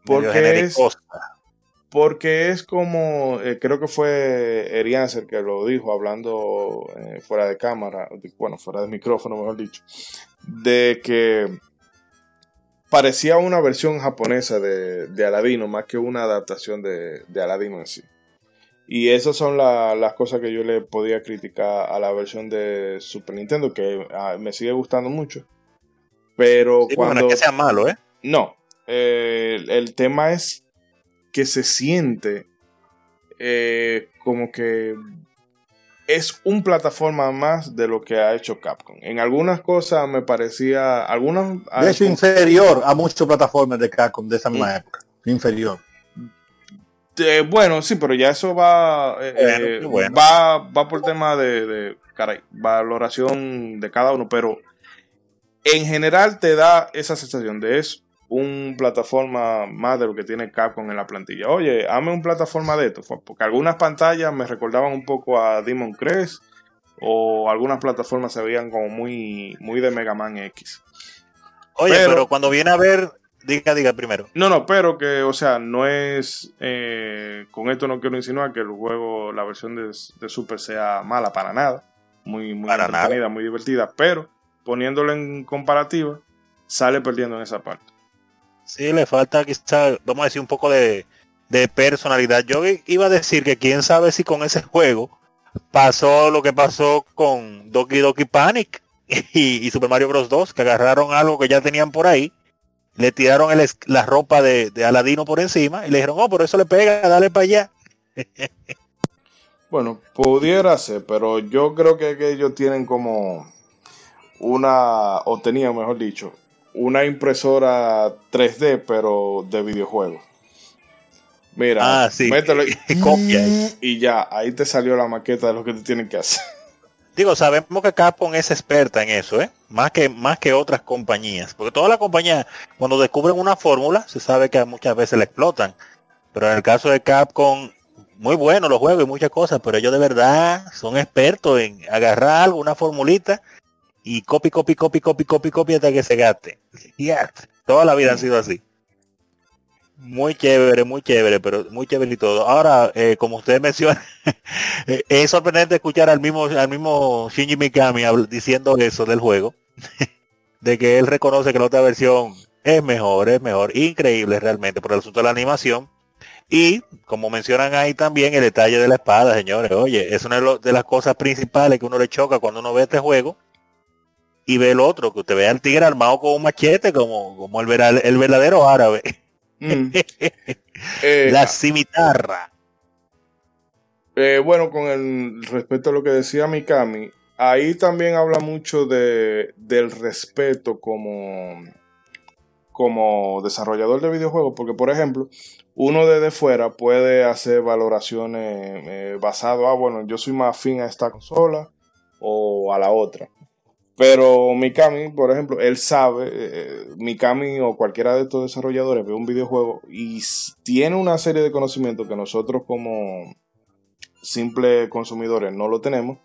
Speaker 1: Porque es, porque es como, eh, creo que fue Erianser que lo dijo hablando eh, fuera de cámara, bueno, fuera de micrófono mejor dicho, de que parecía una versión japonesa de, de Aladino más que una adaptación de, de Aladino en sí. Y esas son la, las cosas que yo le podía criticar a la versión de Super Nintendo, que ah, me sigue gustando mucho. Pero
Speaker 2: sí,
Speaker 1: cuando...
Speaker 2: Bueno, es que sea malo, ¿eh?
Speaker 1: No, eh, el, el tema es que se siente eh, como que es un plataforma más de lo que ha hecho Capcom. En algunas cosas me parecía... algunas
Speaker 4: De hecho, inferior a muchas plataformas de Capcom de esa misma época. Inferior.
Speaker 1: Eh, bueno, sí, pero ya eso va eh,
Speaker 2: bueno, bueno.
Speaker 1: va, va por tema de, de caray, valoración de cada uno, pero en general te da esa sensación de eso. Un plataforma más de lo que tiene Capcom en la plantilla. Oye, hazme un plataforma de esto, porque algunas pantallas me recordaban un poco a Demon Crest o algunas plataformas se veían como muy, muy de Mega Man X.
Speaker 2: Oye, pero, pero cuando viene a ver, diga, diga primero.
Speaker 1: No, no, pero que, o sea, no es, eh, con esto no quiero insinuar que el juego, la versión de, de Super sea mala para nada, muy, muy
Speaker 2: para
Speaker 1: entretenida,
Speaker 2: nada.
Speaker 1: muy divertida, pero poniéndolo en comparativa, sale perdiendo en esa parte.
Speaker 2: Sí, le falta quizá, vamos a decir, un poco de, de personalidad. Yo iba a decir que quién sabe si con ese juego pasó lo que pasó con Doki Doki Panic y, y Super Mario Bros. dos, que agarraron algo que ya tenían por ahí, le tiraron el, la ropa de, de Aladino por encima y le dijeron, oh, por eso le pega, dale para allá.
Speaker 1: Bueno, pudiera ser, pero yo creo que, que ellos tienen como una, o tenían mejor dicho, una impresora tres D, pero de videojuegos. Mira,
Speaker 2: ah, sí.
Speaker 1: mételo
Speaker 2: y, copia
Speaker 1: y ya, ahí te salió la maqueta de lo que te tienen que hacer.
Speaker 2: Digo, sabemos que Capcom es experta en eso, ¿eh? Más que, más que otras compañías. Porque todas las compañías, cuando descubren una fórmula, se sabe que muchas veces la explotan. Pero en el caso de Capcom, muy bueno los juegos y muchas cosas, pero ellos de verdad son expertos en agarrar algo, una formulita, y copy, copy, copy, copy, copy, copy hasta que se gaste. Yeah. Toda la vida han sido así. Muy chévere, muy chévere, pero muy chévere y todo. Ahora, eh, como usted menciona, es sorprendente escuchar al mismo al mismo Shinji Mikami diciendo eso del juego, de que él reconoce que la otra versión es mejor, es mejor, increíble realmente por el asunto de la animación. Y, como mencionan ahí también, el detalle de la espada, señores. Oye, es una de las cosas principales que uno le choca cuando uno ve este juego y ve el otro, que usted ve al tigre armado con un machete como, como el, vera, el verdadero árabe. Mm. eh, la cimitarra.
Speaker 1: Eh, bueno, con el respecto a lo que decía Mikami, ahí también habla mucho de, del respeto como, como desarrollador de videojuegos, porque por ejemplo, uno desde fuera puede hacer valoraciones eh, basado a, bueno, yo soy más afín a esta consola o a la otra. Pero Mikami, por ejemplo, él sabe, eh, Mikami o cualquiera de estos desarrolladores ve un videojuego y tiene una serie de conocimientos que nosotros como simples consumidores no lo tenemos.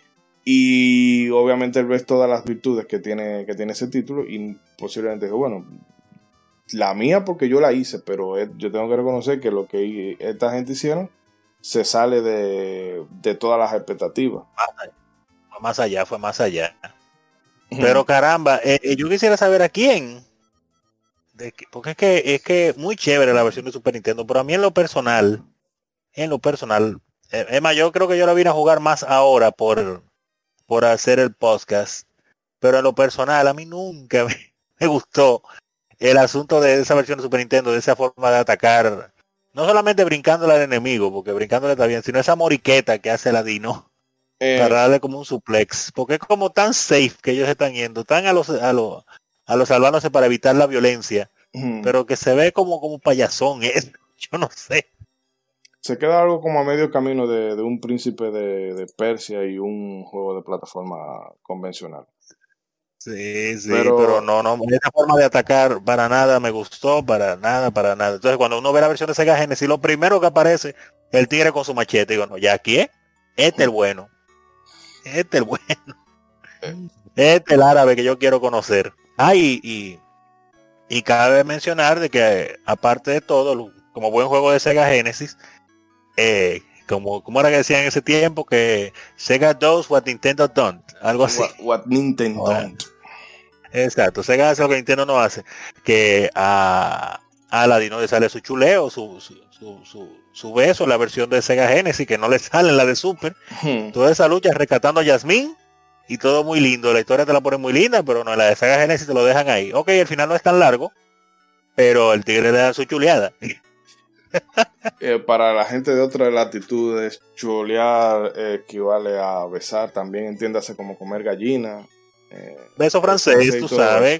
Speaker 1: Y obviamente él ve todas las virtudes que tiene, que tiene ese título y posiblemente dice, bueno, la mía porque yo la hice, pero yo tengo que reconocer que lo que esta gente hicieron se sale de, de todas las expectativas.
Speaker 2: Fue más allá, fue más allá. Pero caramba, eh, yo quisiera saber a quién. De que, porque es que es que muy chévere la versión de Super Nintendo, pero a mí en lo personal, en lo personal, eh, es más, yo creo que yo la vine a jugar más ahora por, por hacer el podcast. Pero en lo personal, a mí nunca me, me gustó el asunto de esa versión de Super Nintendo, de esa forma de atacar, no solamente brincándole al enemigo, porque brincándole está bien, sino esa moriqueta que hace Aladino. Eh, para darle como un suplex, porque es como tan safe que ellos están yendo, tan a los a los a los salvándose para evitar la violencia, uh-huh. Pero que se ve como como payasón, es, yo no sé.
Speaker 1: Se queda algo como a medio camino de, de un príncipe de, de Persia y un juego de plataforma convencional.
Speaker 2: Sí, sí, pero, pero no, no, esa forma de atacar para nada me gustó, para nada, para nada. Entonces cuando uno ve la versión de Sega Genesis, lo primero que aparece el tigre con su machete, digo, no, ya aquí es, este es el bueno. Este es el bueno. Este es el árabe que yo quiero conocer. Ah, y, y, Y cabe mencionar de que, aparte de todo, como buen juego de Sega Genesis, eh, como, como era que decían en ese tiempo, que Sega does what Nintendo don't, algo así.
Speaker 1: What, what Nintendo
Speaker 2: Ahora,
Speaker 1: don't.
Speaker 2: Exacto, Sega hace lo que Nintendo no hace, que a, a Aladino le sale su chuleo, su, su, su, su, su beso, la versión de Sega Genesis, que no le sale en la de Super.
Speaker 1: Hmm.
Speaker 2: Toda esa lucha rescatando a Yasmín y todo muy lindo, la historia te la ponen muy linda, pero no, en la de Sega Genesis te lo dejan ahí. Ok, el final no es tan largo, pero el tigre le da su chuleada.
Speaker 1: Eh, para la gente de otras latitudes, chulear eh, equivale a besar, también entiéndase como comer gallina. Eh,
Speaker 2: Beso francés, tú sabes.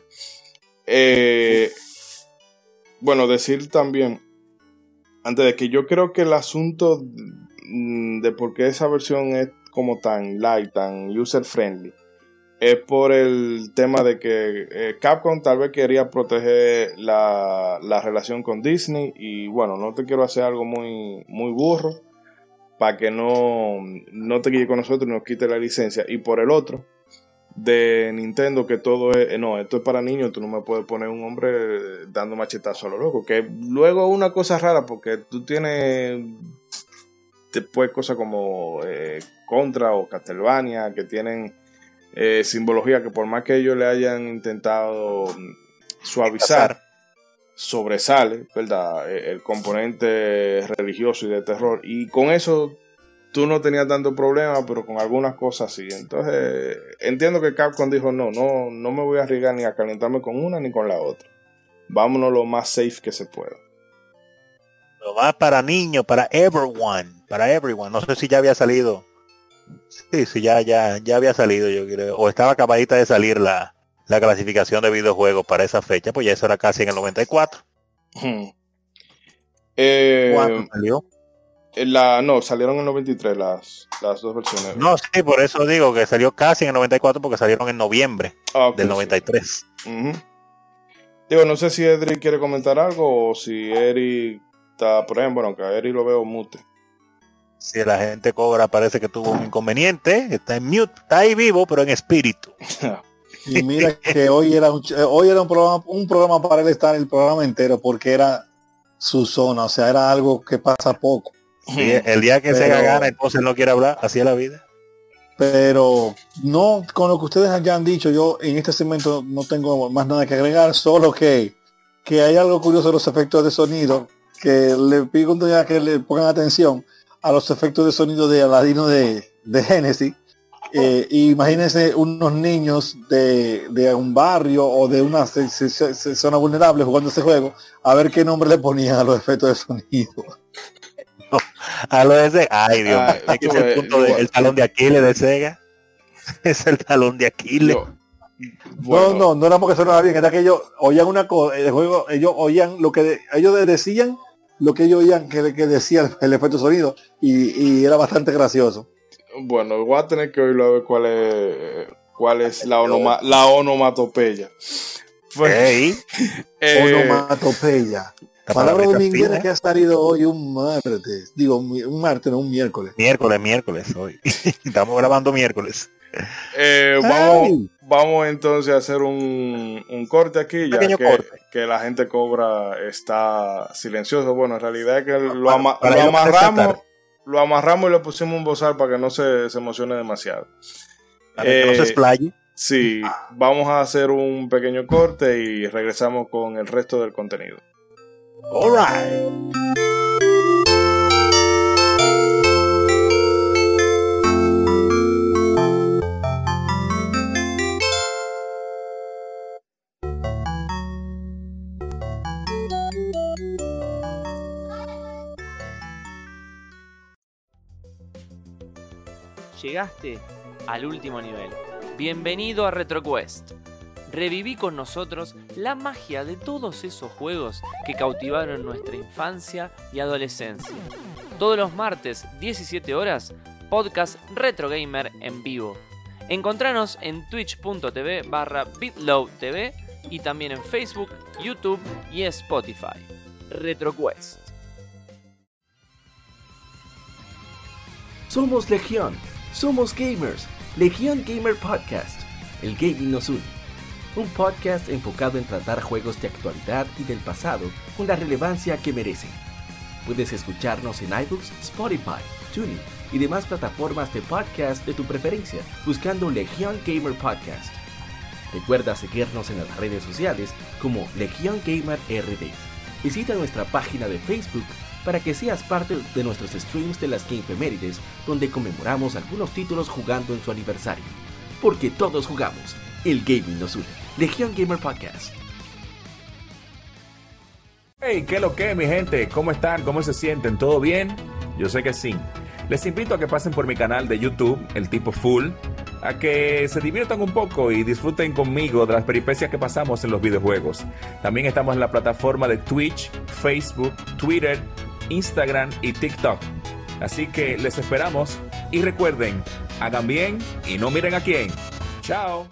Speaker 1: Eh, bueno, decir también, antes de que yo creo que el asunto de por qué esa versión es como tan light, tan user friendly, es por el tema de que eh, Capcom tal vez quería proteger la, la relación con Disney y bueno, no te quiero hacer algo muy, muy burro para que no, no te quede con nosotros y nos quite la licencia. Y por el otro, de Nintendo, que todo es, eh, no, esto es para niños, tú no me puedes poner un hombre dando machetazo a lo loco, que luego es una cosa rara porque tú tienes después cosas como eh, Contra o Castlevania que tienen eh, simbología que por más que ellos le hayan intentado suavizar, sobresale, ¿verdad? El componente religioso y de terror, y con eso tú no tenías tanto problema, pero con algunas cosas sí. Entonces entiendo que Capcom dijo no, no, no me voy a arriesgar ni a calentarme con una ni con la otra, vámonos lo más safe que se pueda.
Speaker 2: Lo más para niños, para everyone, para everyone. No sé si ya había salido. Sí, sí, ya, ya, ya había salido, yo creo. O estaba acabadita de salir la, la clasificación de videojuegos para esa fecha, pues ya eso era casi en el noventa y cuatro.
Speaker 1: Hmm. Eh,
Speaker 2: ¿Cuándo salió?
Speaker 1: La, no, salieron en el noventa y tres las, las dos versiones.
Speaker 2: No, sí, por eso digo que salió casi en el noventa y cuatro porque salieron en noviembre
Speaker 1: ah, okay,
Speaker 2: del noventa y tres.
Speaker 1: Sí. Uh-huh. Digo, no sé si Edric quiere comentar algo o si Eric está por ejemplo, bueno, aunque a Eric lo veo mute.
Speaker 2: Si la gente cobra, parece que tuvo un inconveniente, está en mute, está ahí vivo, pero en espíritu.
Speaker 4: Y mira que hoy era un, hoy era un programa, un programa para él estar el programa entero porque era su zona, o sea, era algo que pasa poco.
Speaker 2: Sí, el día que pero, se gana, entonces no quiere hablar, así es la vida.
Speaker 4: Pero no, con lo que ustedes ya han dicho, yo en este segmento no tengo más nada que agregar, solo que, que hay algo curioso de los efectos de sonido, que le pido ya que le pongan atención a los efectos de sonido de Aladino de, de Genesis. Eh, imagínense unos niños de, de un barrio o de una se, se, se, zona vulnerable jugando ese juego, a ver qué nombre le ponían a los efectos de sonido.
Speaker 2: No, a lo de Sega, ay Dios, ah, es que es el punto de, el talón de Aquiles de Sega. Es el talón de Aquiles.
Speaker 1: Yo, bueno.
Speaker 4: No, no, no era porque sonaba bien, era que ellos oían una cosa, el juego, ellos oían lo que de, ellos decían, lo que ellos oían que, que decía el efecto de sonido, y, y era bastante gracioso.
Speaker 1: Bueno, voy a tener que oírlo a ver cuál es cuál es la, onoma, la onomatopeya.
Speaker 2: Pues, hey.
Speaker 4: eh, onomatopeya. Palabra dominguera que ha salido hoy un martes. Digo, un martes, no un miércoles.
Speaker 2: Miércoles, miércoles hoy. Estamos grabando miércoles.
Speaker 1: Eh, vamos, vamos entonces a hacer un, un corte aquí, ya que, corte. que la gente cobra está silencioso. Bueno, en realidad es que lo, ama, para, para lo amarramos. Lo amarramos y le pusimos un bozal para que no se, se emocione demasiado.
Speaker 2: Para eh, que no se explaye.
Speaker 1: Sí, vamos a hacer un pequeño corte y regresamos con el resto del contenido.
Speaker 2: All right.
Speaker 5: Llegaste al último nivel. Bienvenido a RetroQuest. Reviví con nosotros la magia de todos esos juegos que cautivaron nuestra infancia y adolescencia. Todos los martes, diecisiete horas, podcast Retro Gamer en vivo. Encontranos en twitch.tv barra bitlowtv y también en Facebook, YouTube y Spotify. RetroQuest.
Speaker 6: Somos Legión. Somos gamers. Legión Gamer Podcast. El gaming nos une. un podcast enfocado en tratar juegos de actualidad y del pasado con la relevancia que merecen. Puedes escucharnos en iBooks, Spotify, TuneIn y demás plataformas de podcast de tu preferencia buscando Legion Gamer Podcast. Recuerda seguirnos en las redes sociales como Legion Gamer R D. Visita nuestra página de Facebook para que seas parte de nuestros streams de las Gamefemérides, donde conmemoramos algunos títulos jugando en su aniversario. Porque todos jugamos, el gaming nos une. Legion Gamer Podcast.
Speaker 7: Hey, ¿qué lo que, mi gente? ¿Cómo están? ¿Cómo se sienten? ¿Todo bien? Yo sé que sí. Les invito a que pasen por mi canal de YouTube, El Tipo Full, a que se diviertan un poco y disfruten conmigo de las peripecias que pasamos en los videojuegos. También estamos en la plataforma de Twitch, Facebook, Twitter, Instagram y TikTok. Así que les esperamos y recuerden, hagan bien y no miren a quién. ¡Chao!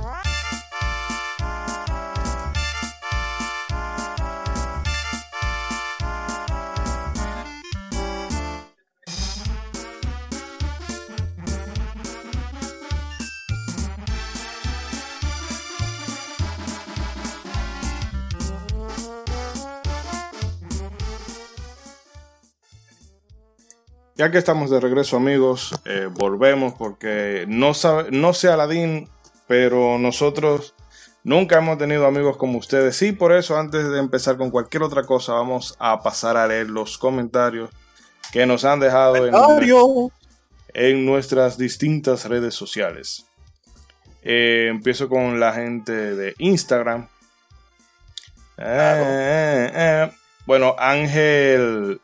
Speaker 1: Ya que estamos de regreso, amigos, eh, volvemos porque no, sabe, no sé Aladín, pero nosotros nunca hemos tenido amigos como ustedes. Y por eso, antes de empezar con cualquier otra cosa, vamos a pasar a leer los comentarios que nos han dejado en, en nuestras distintas redes sociales. Eh, empiezo con la gente de Instagram. Eh, eh, eh. Bueno, Ángel...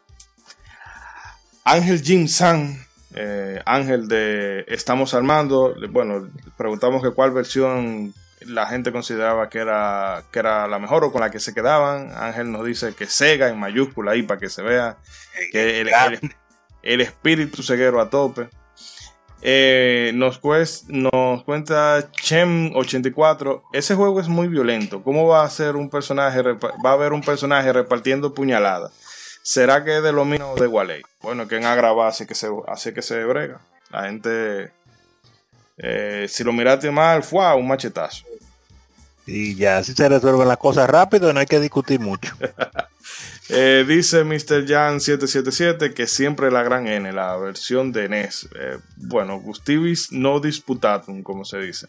Speaker 1: Ángel Jim San, eh, Ángel de Estamos Armando, bueno, preguntamos que cuál versión la gente consideraba que era, que era la mejor o con la que se quedaban. Ángel nos dice que Sega en mayúscula ahí para que se vea que el, el, el espíritu ceguero a tope. Eh, nos, cuest, nos cuenta Chem ochenta y cuatro, ese juego es muy violento. ¿Cómo va a ser un personaje, va a haber un personaje repartiendo puñaladas? ¿Será que es de lo mismo de Walley? Bueno, que en Agrava así que se, así que se brega. La gente, eh, si lo miraste mal, fue un machetazo.
Speaker 2: Y ya, así se resuelven las cosas rápido, no hay que discutir mucho.
Speaker 1: eh, dice mister Jan siete siete siete que siempre la gran N, la versión de N E S. Eh, bueno, Gustivis no disputatum, como se dice.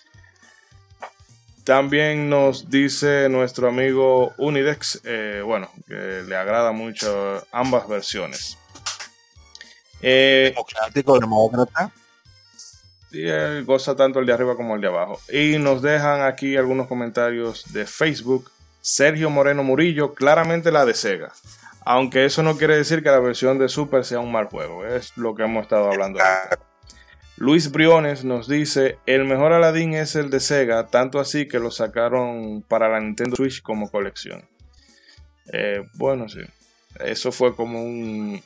Speaker 1: También nos dice nuestro amigo Unidex, eh, bueno, que le agrada mucho ambas versiones. Eh,
Speaker 2: Democrático, demócrata.
Speaker 1: Y él goza tanto el de arriba como el de abajo. Y nos dejan aquí algunos comentarios de Facebook. Sergio Moreno Murillo, claramente la de Sega. Aunque eso no quiere decir que la versión de Super sea un mal juego. Es lo que hemos estado hablando ahorita. Luis Briones nos dice, el mejor Aladdin es el de Sega, tanto así que lo sacaron para la Nintendo Switch como colección. Eh, bueno, sí. Eso fue como un...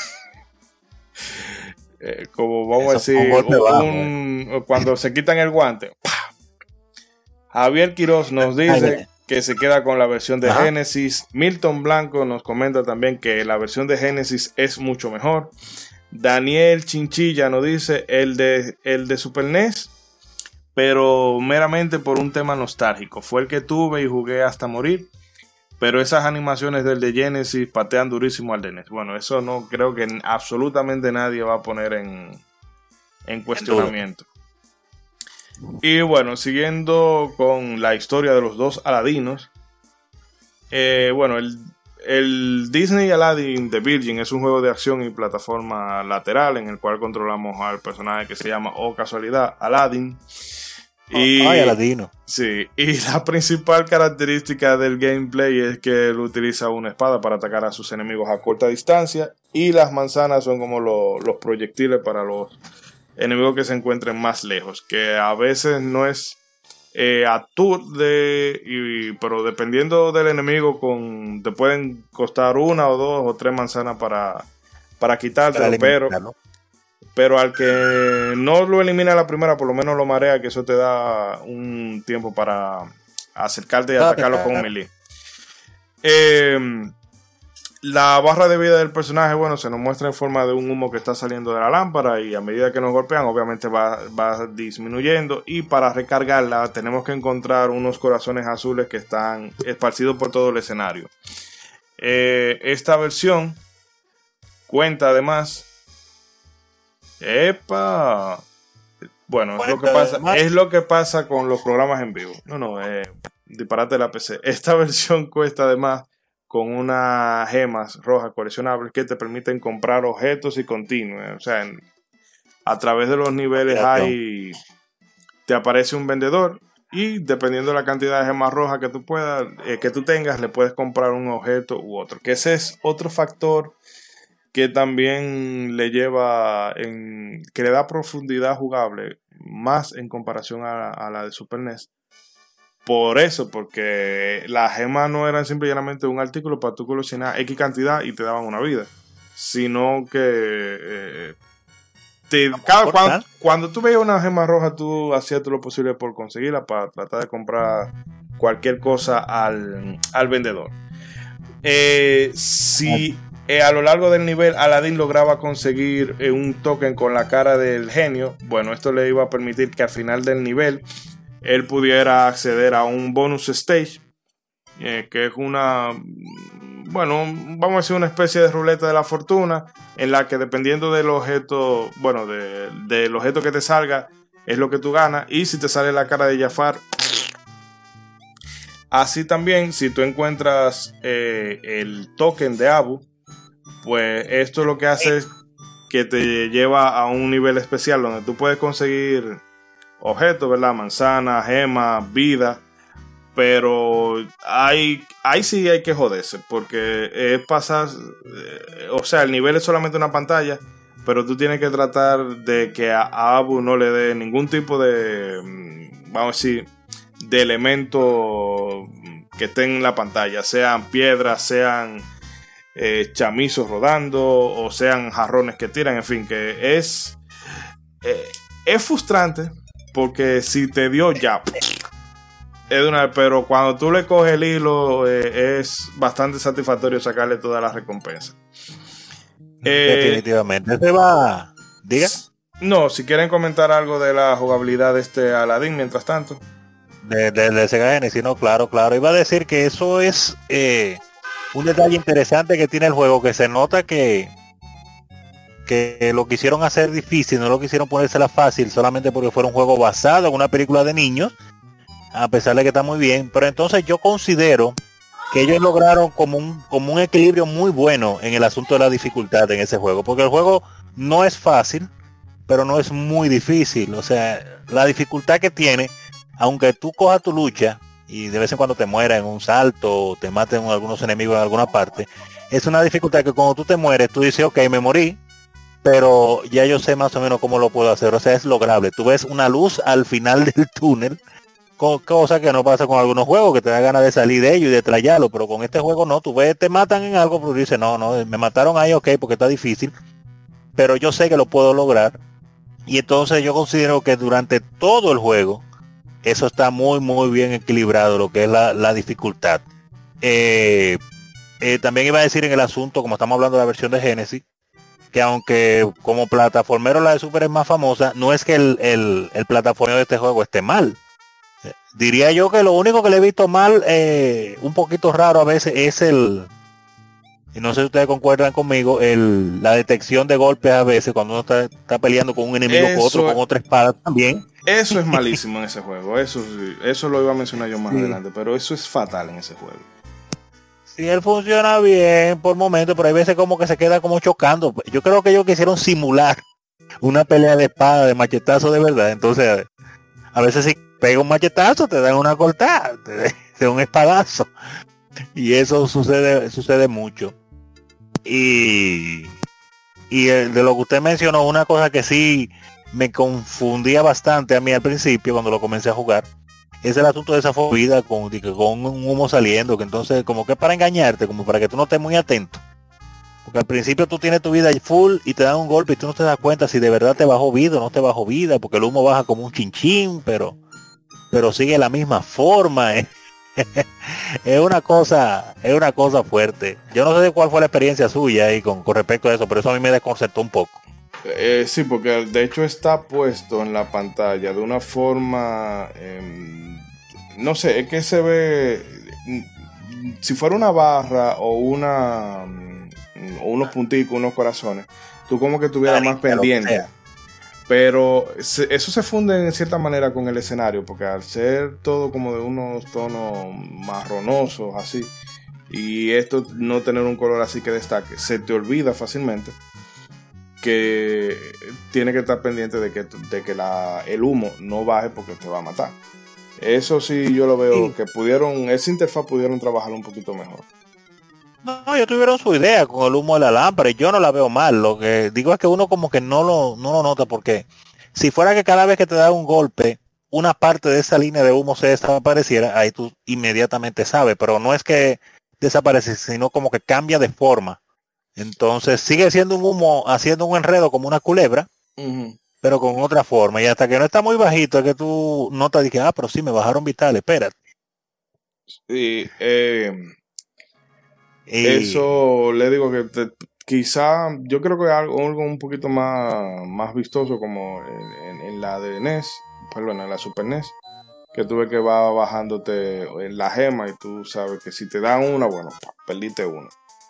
Speaker 1: eh, como vamos eso a decir, un, bajo, un, eh. cuando se quitan el guante. ¡Pah! Javier Quiroz nos dice que se queda con la versión de Ajá. Genesis. Milton Blanco nos comenta también que la versión de Genesis es mucho mejor. Daniel Chinchilla nos dice el de, el de Super N E S, pero meramente por un tema nostálgico. Fue el que tuve y jugué hasta morir, pero esas animaciones del de Genesis patean durísimo al de N E S. Bueno, eso no creo que absolutamente nadie va a poner en, en cuestionamiento. Y bueno, siguiendo con la historia de los dos Aladinos, eh, bueno, el El Disney Aladdin The Virgin es un juego de acción y plataforma lateral en el cual controlamos al personaje que se llama, oh casualidad, Aladdin. Y,
Speaker 2: Ay, Aladino.
Speaker 1: Sí, y la principal característica del gameplay es que él utiliza una espada para atacar a sus enemigos a corta distancia y las manzanas son como lo, los proyectiles para los enemigos que se encuentren más lejos, que a veces no es... Eh, aturde, y, pero dependiendo del enemigo con, te pueden costar una o dos o tres manzanas para, para quitártelo, pero, ¿no? pero al que no lo elimina la primera, por lo menos lo marea, que eso te da un tiempo para acercarte y atacarlo con un melee. Eh, La barra de vida del personaje, bueno, se nos muestra en forma de un humo que está saliendo de la lámpara y a medida que nos golpean, obviamente va, va disminuyendo. Y para recargarla tenemos que encontrar unos corazones azules que están esparcidos por todo el escenario. Eh, esta versión cuenta además... ¡Epa! Bueno, es lo, que pasa, es lo que pasa con los programas en vivo. No, no, eh, disparate la P C. Esta versión cuesta además con unas gemas rojas coleccionables que te permiten comprar objetos y continuos. O sea, en, a través de los niveles hay, te aparece un vendedor y dependiendo de la cantidad de gemas rojas que tú puedas, eh, que tú tengas, le puedes comprar un objeto u otro. Que ese es otro factor que también le lleva, en, que le da profundidad jugable más en comparación a, a la de Super N E S. Por eso, porque las gemas no eran simplemente un artículo para tú coleccionar X cantidad y te daban una vida, sino que eh, te, cada, cuando, cuando tú veías una gema roja, tú hacías todo lo posible por conseguirla para tratar de comprar cualquier cosa al, al vendedor. Eh, si eh, a lo largo del nivel Aladdin lograba conseguir eh, un token con la cara del genio, bueno, esto le iba a permitir que al final del nivel él pudiera acceder a un bonus stage, eh, que es una, bueno, vamos a decir una especie de ruleta de la fortuna, en la que dependiendo del objeto, bueno, de, del objeto que te salga, es lo que tú ganas, y si te sale la cara de Jafar. Así también, si tú encuentras eh, el token de Abu, pues esto lo que hace es que te lleva a un nivel especial donde tú puedes conseguir objetos, ¿verdad? Manzana, gema, vida. Pero hay, ahí sí hay que joderse, porque es pasar, eh, o sea, el nivel es solamente una pantalla, pero tú tienes que tratar de que a, a Abu no le dé ningún tipo de, vamos a decir, de elemento que estén en la pantalla, sean piedras, sean eh, chamizos rodando, o sean jarrones que tiran, en fin, que es, eh, es frustrante. Porque si te dio ya, es de una, pero cuando tú le coges el hilo, eh, es bastante satisfactorio sacarle toda la recompensa.
Speaker 2: Definitivamente. Se va. Diga.
Speaker 1: No, si quieren comentar algo de la jugabilidad de este Aladdin, mientras tanto.
Speaker 2: De, de, de Sega Genesis, no, claro, claro. Iba a decir que eso es eh, un detalle interesante que tiene el juego, que se nota que que lo quisieron hacer difícil, no lo quisieron ponérsela fácil solamente porque fuera un juego basado en una película de niños, a pesar de que está muy bien. Pero entonces yo considero que ellos lograron como un, como un equilibrio muy bueno en el asunto de la dificultad en ese juego, porque el juego no es fácil, pero no es muy difícil. O sea, la dificultad que tiene, aunque tú cojas tu lucha y de vez en cuando te mueras en un salto o te maten algunos enemigos en alguna parte, es una dificultad que cuando tú te mueres, tú dices, ok, me morí, pero ya yo sé más o menos cómo lo puedo hacer. O sea, es lograble. Tú ves una luz al final del túnel, cosa que no pasa con algunos juegos, que te da ganas de salir de ellos y de trayarlo, pero con este juego no. Tú ves, te matan en algo, pero dices, no, no, me mataron ahí, ok, porque está difícil, pero yo sé que lo puedo lograr. Y entonces yo considero que durante todo el juego, eso está muy, muy bien equilibrado, lo que es la, la dificultad. Eh, eh, también iba a decir en el asunto, como estamos hablando de la versión de Genesis, que aunque como plataformero la de Super es más famosa, no es que el, el, el plataformeo de este juego esté mal. Eh, diría yo que lo único que le he visto mal, eh, un poquito raro a veces, es el, y no sé si ustedes concuerdan conmigo, el, la detección de golpes a veces, cuando uno está, está peleando con un enemigo con otro, con otra espada también.
Speaker 1: Eso es malísimo en ese juego, eso, eso lo iba a mencionar yo más sí. adelante, pero eso es fatal en ese juego.
Speaker 2: Sí, él funciona bien por momentos, pero hay veces como que se queda como chocando. Yo creo que ellos quisieron simular una pelea de espada, de machetazo de verdad. Entonces, a veces si pega un machetazo, te dan una cortada, te dan un espadazo. Y eso sucede sucede mucho. Y, y de lo que usted mencionó, una cosa que sí me confundía bastante a mí al principio cuando lo comencé a jugar, es el asunto de esa fobia con, con un humo saliendo, que entonces como que para engañarte, como para que tú no estés muy atento. Porque al principio tú tienes tu vida full y te dan un golpe y tú no te das cuenta si de verdad te bajó vida o no te bajó vida, porque el humo baja como un chinchín, pero pero sigue la misma forma. ¿eh? es una cosa, es una cosa fuerte. Yo no sé cuál fue la experiencia suya ahí con, con respecto a eso, pero eso a mí me desconcertó un poco.
Speaker 1: Eh, sí, porque de hecho está puesto en la pantalla de una forma, eh, no sé, es que se ve, si fuera una barra o una, o unos punticos, unos corazones, tú como que estuvieras más pendiente. Pero se, eso se funde en cierta manera con el escenario, porque al ser todo como de unos tonos marronosos así, y esto no tener un color así que destaque, se te olvida fácilmente que tiene que estar pendiente de que, de que la, el humo no baje porque te va a matar. Eso sí yo lo veo, sí. Que pudieron, esa interfaz pudieron trabajar un poquito mejor.
Speaker 2: No, ellos tuvieron su idea con el humo de la lámpara y yo no la veo mal. Lo que digo es que uno como que no lo, no lo nota, porque si fuera que cada vez que te da un golpe, una parte de esa línea de humo se desapareciera, ahí tú inmediatamente sabes, pero no es que desaparece, sino como que cambia de forma. Entonces sigue siendo un humo, haciendo un enredo como una culebra, uh-huh. pero con otra forma. Y hasta que no está muy bajito es que tú notas y que, ah, pero sí, me bajaron vitales, espérate.
Speaker 1: Sí, eh... Y eso le digo que te, quizá yo creo que algo, algo un poquito más, más vistoso como en, en, en la de N E S, perdón, en la Super N E S, que tú ves que va bajándote en la gema y tú sabes que si te dan una, bueno, perdiste una.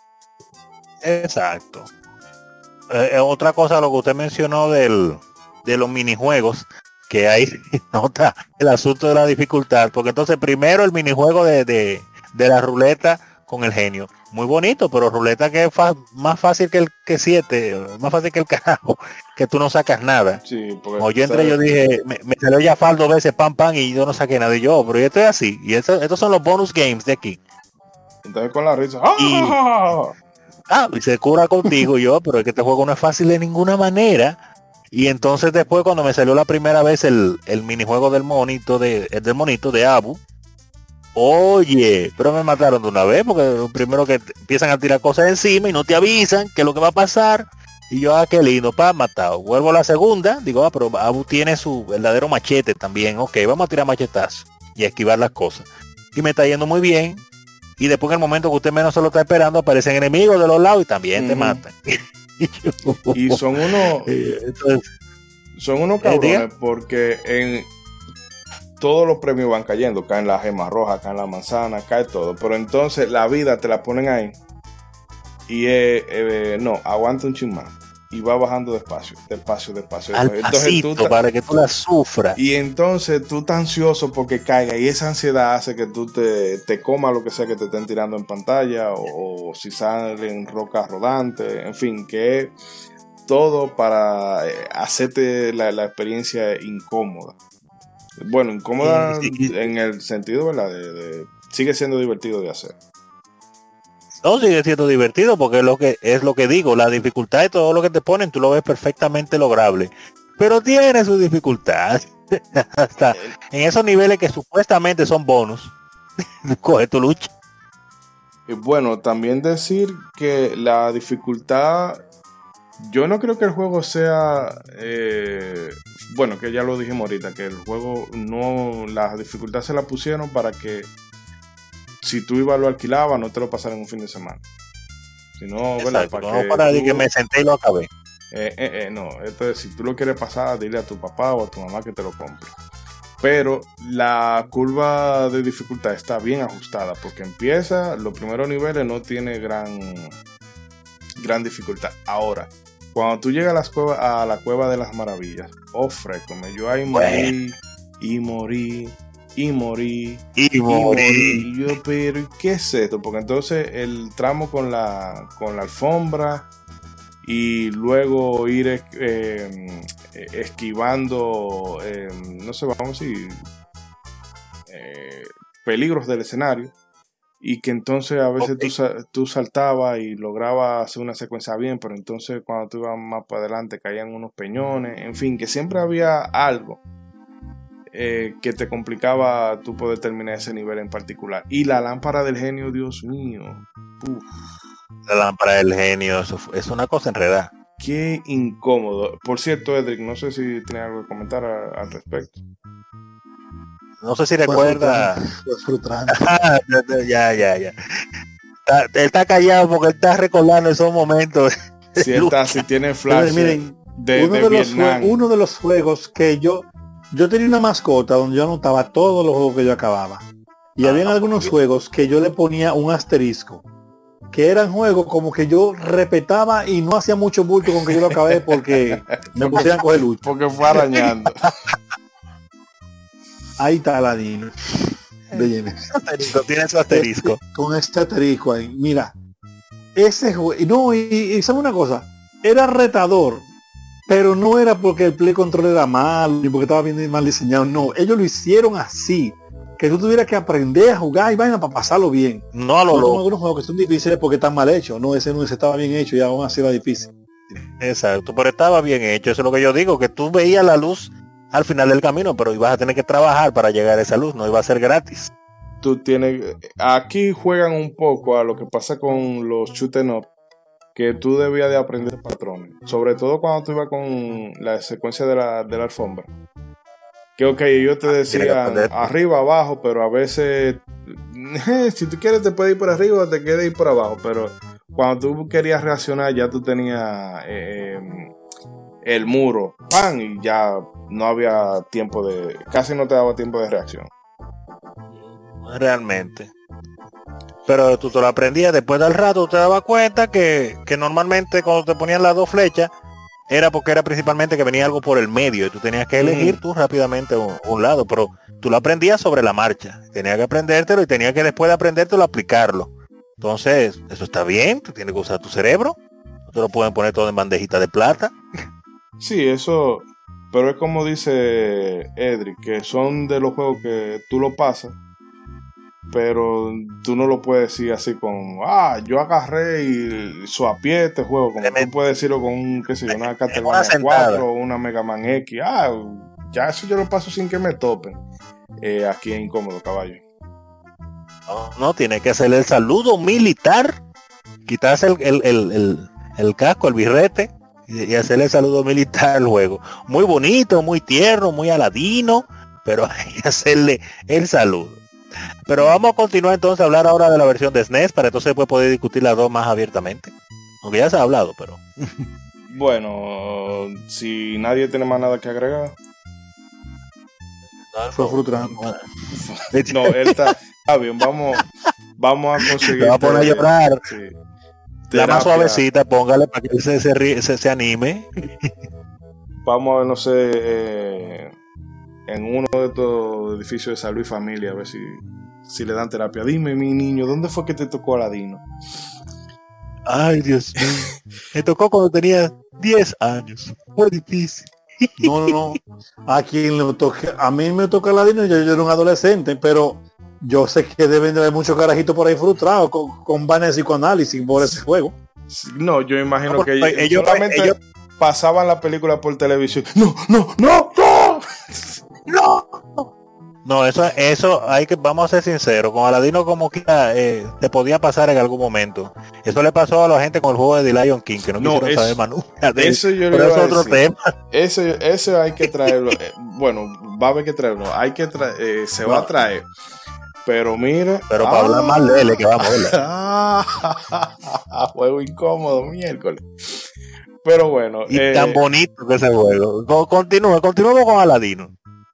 Speaker 2: Exacto. Eh, otra cosa, lo que usted mencionó del, de los minijuegos, que ahí nota el asunto de la dificultad, porque entonces primero el minijuego de, de, de la ruleta con el genio, muy bonito, pero ruleta que es fa- más fácil que el que siete, más fácil que el carajo, que tú no sacas nada.
Speaker 1: Sí,
Speaker 2: como yo entré, yo dije, me, me salió ya fal dos veces, pam, pam, y yo no saqué nada, y yo, pero yo estoy así, y esto, estos son los bonus games de aquí.
Speaker 1: Entonces con la risa, ¡ah!
Speaker 2: Y, ah, y se cura contigo, yo, pero es que este juego no es fácil de ninguna manera. Y entonces después cuando me salió la primera vez el, el minijuego del monito de, el del monito de Abu, oye, pero me mataron de una vez, porque lo primero que empiezan a tirar cosas encima y no te avisan qué es lo que va a pasar. Y yo, ah, qué lindo, pa, matado. Vuelvo a la segunda, digo, ah, pero Abu tiene su verdadero machete también, ok, vamos a tirar machetazos y a esquivar las cosas. Y me está yendo muy bien. Y después en el momento que usted menos se lo está esperando, aparecen enemigos de los lados y también uh-huh. te matan.
Speaker 1: Y son unos Entonces, son unos cabrones, porque en todos los premios van cayendo, caen las gemas rojas, caen las manzanas, cae todo, pero entonces la vida te la ponen ahí y eh, eh, no, aguanta un chin más y va bajando despacio, despacio, despacio.
Speaker 2: Al entonces pasito, tú para que tú la sufras.
Speaker 1: Y entonces tú estás ansioso porque caiga y esa ansiedad hace que tú te, te comas lo que sea que te estén tirando en pantalla o, o si salen rocas rodantes, en fin, que todo para eh, hacerte la, la experiencia incómoda. Bueno, incómoda sí, sí, sí. en el sentido, ¿verdad? De, de, sigue siendo divertido de hacer.
Speaker 2: No, sigue siendo divertido porque es lo que es lo que digo, la dificultad de todo lo que te ponen, tú lo ves perfectamente lograble. Pero tiene su dificultad. Hasta en esos niveles que supuestamente son bonus. Coge tu lucha.
Speaker 1: Y bueno, también decir que la dificultad, yo no creo que el juego sea eh, bueno, que ya lo dijimos ahorita, que el juego no, la dificultad se la pusieron para que si tú ibas lo alquilabas no te lo pasaran un fin de semana. Si no, ¿verdad?
Speaker 2: Para no que para tú, que me senté y lo acabé.
Speaker 1: Eh, eh, eh, no, esto es, si tú lo quieres pasar, dile a tu papá o a tu mamá que te lo compre. Pero la curva de dificultad está bien ajustada porque empieza, los primeros niveles no tiene gran, gran dificultad. Ahora, cuando tú llegas a, las cuevas, a la Cueva de las Maravillas, oh, frécome, yo ahí morí y morí y morí
Speaker 2: y, y morí.
Speaker 1: Y yo, pero ¿qué es esto? Porque entonces el tramo con la, con la alfombra y luego ir eh, esquivando, eh, no sé, vamos a decir, eh, peligros del escenario. Y que entonces a veces okay. tú, tú saltabas y lograbas hacer una secuencia bien, pero entonces cuando tú ibas más para adelante caían unos peñones, en fin, que siempre había algo eh, que te complicaba tú poder terminar ese nivel en particular. Y la lámpara del genio, Dios mío, uf.
Speaker 2: La lámpara del genio, eso es una cosa enredada.
Speaker 1: Qué incómodo. Por cierto, Edric, no sé si tienes algo que comentar a, al respecto.
Speaker 2: No sé si
Speaker 4: Pues
Speaker 2: recuerda.
Speaker 4: Pues frustrante.
Speaker 2: ya, ya, ya. Está, él está callado porque él está recordando esos momentos.
Speaker 1: Si está, si tiene flash
Speaker 4: Miren,
Speaker 1: de,
Speaker 4: uno,
Speaker 1: de
Speaker 4: de los,
Speaker 1: Vietnam.
Speaker 4: jue- uno de los juegos que yo yo tenía una mascota donde yo anotaba todos los juegos que yo acababa, y
Speaker 2: Ah,
Speaker 4: habían
Speaker 2: no,
Speaker 4: algunos
Speaker 2: porque-
Speaker 4: juegos que yo le ponía un asterisco, que eran juegos como que yo repetaba y no hacía mucho bulto con que yo lo acabé porque me pusieran a coger lucha.
Speaker 1: Porque fue arañando.
Speaker 4: Ahí está Aladino de Genesis.
Speaker 2: Asterisco, tiene su asterisco.
Speaker 4: Con este asterisco ahí, mira, ese juego, no, y, y sabe una cosa, era retador, pero no era porque el play control era malo, ni porque estaba bien mal diseñado, no, ellos lo hicieron así, que tú tuvieras que aprender a jugar y vaina para pasarlo bien.
Speaker 2: No a lo
Speaker 4: No como
Speaker 2: loco.
Speaker 4: algunos juegos que son difíciles porque están mal hechos, no, ese no, ese estaba bien hecho y aún así era difícil.
Speaker 2: Exacto, pero estaba bien hecho. Eso es lo que yo digo, que tú veías la luz al final del camino, pero ibas a tener que trabajar para llegar a esa luz, no iba a ser gratis.
Speaker 1: Tú tienes, aquí juegan un poco a lo que pasa con los shoot 'em up, que tú debías de aprender patrones, sobre todo cuando tú ibas con la secuencia de la, de la alfombra, que ok, yo te
Speaker 2: Tienes que
Speaker 1: decía
Speaker 2: aprender.
Speaker 1: arriba, abajo, pero a veces si tú quieres te puedes ir por arriba o te quieres ir por abajo, pero cuando tú querías reaccionar ya tú tenías eh, el muro, ¡pam! Y ya no había tiempo de, casi no te daba tiempo de reacción.
Speaker 2: Realmente. Pero tú te lo aprendías, después del rato te dabas cuenta que, que normalmente cuando te ponían las dos flechas era porque era principalmente que venía algo por el medio y tú tenías que elegir
Speaker 1: Mm.
Speaker 2: tú rápidamente un, un lado, pero tú lo aprendías sobre la marcha, tenías que aprendértelo y tenías que después de aprendértelo aplicarlo. Entonces, eso está bien, tú tienes que usar tu cerebro, no te lo pueden poner todo en bandejita de plata.
Speaker 1: Sí, eso, pero es como dice Edric, que son de los juegos que tú lo pasas, pero tú no lo puedes decir así con, ah, yo agarré y suapié este juego, como tú puedes decirlo con un, qué sé yo, una
Speaker 2: una
Speaker 1: Castlevania
Speaker 2: sentada.
Speaker 1: cuatro o una Mega Man X, ah, ya eso yo lo paso sin que me topen. Eh, aquí es incómodo, caballo.
Speaker 2: No, no, tiene que hacerle el saludo militar, quitarse el, el, el, el, el casco, el birrete y, y hacerle el saludo militar al juego. Muy bonito, muy tierno, muy aladino, pero hay que hacerle el saludo. Pero vamos a continuar entonces a hablar ahora de la versión de S N E S para entonces después poder discutir las dos más abiertamente. Aunque ya se ha hablado, pero...
Speaker 1: Bueno, si nadie tiene más nada que agregar.
Speaker 4: Fue frustrante.
Speaker 1: No, él está, está bien, vamos, vamos a conseguir.
Speaker 2: Te va a poner a llorar.
Speaker 1: Sí.
Speaker 2: La más
Speaker 1: Terapia.
Speaker 2: suavecita, póngale para que él se, se, ríe- se, se anime.
Speaker 1: Vamos a ver, no sé, eh, en uno de estos edificios de salud y familia, a ver si, si le dan terapia. Dime, mi niño, ¿dónde fue que te tocó Aladino?
Speaker 2: Ay, Dios mío. Me tocó cuando tenía diez años. Fue difícil.
Speaker 4: No, no, a quien le toque, a mí me toca Aladino, yo, yo era un adolescente, pero yo sé que deben de haber muchos carajitos por ahí frustrados con, con vainas de psicoanálisis por ese juego.
Speaker 1: No, yo imagino
Speaker 2: No,
Speaker 1: que
Speaker 2: porque
Speaker 1: ellos,
Speaker 2: ellos-
Speaker 1: solamente
Speaker 2: ellos-
Speaker 1: pasaban la película por televisión. No, no, no, no.
Speaker 2: No. No, eso, eso hay que, vamos a ser sinceros, con Aladino como que eh, te podía pasar en algún momento. Eso le pasó a la gente con el juego de The Lion King, que no,
Speaker 1: No,
Speaker 2: quisieron
Speaker 1: eso-
Speaker 2: saber más nunca de él.
Speaker 1: Eso yo le
Speaker 2: Pero
Speaker 1: iba
Speaker 2: es
Speaker 1: a
Speaker 2: otro
Speaker 1: decir.
Speaker 2: tema.
Speaker 1: Eso, eso hay que traerlo. Eh, bueno, va a haber que traerlo. Hay que tra- eh, se va a traer. Pero mira.
Speaker 2: Pero para hablar mal de él es que vamos a verla.
Speaker 1: Ah, juego incómodo, miércoles. Pero bueno.
Speaker 2: Y
Speaker 1: eh,
Speaker 2: tan bonito que ese juego. Co- Continúe, continuemos con Aladino.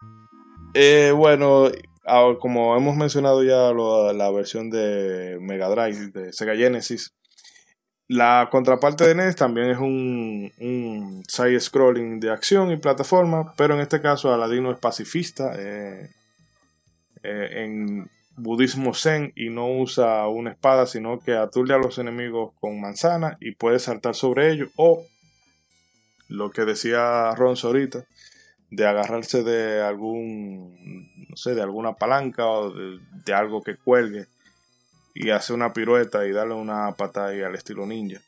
Speaker 1: eh, bueno, ah, como hemos mencionado ya lo- la versión de Mega Drive, de Sega Genesis, la contraparte de N E S también es un, un side-scrolling de acción y plataforma, pero en este caso Aladino es pacifista eh, eh, en budismo zen y no usa una espada, sino que aturde a los enemigos con manzana y puede saltar sobre ellos, o lo que decía Ronzo ahorita, de agarrarse de algún, no sé, de alguna palanca o de, de algo que cuelgue y hacer una pirueta y darle una patada ahí al estilo ninja.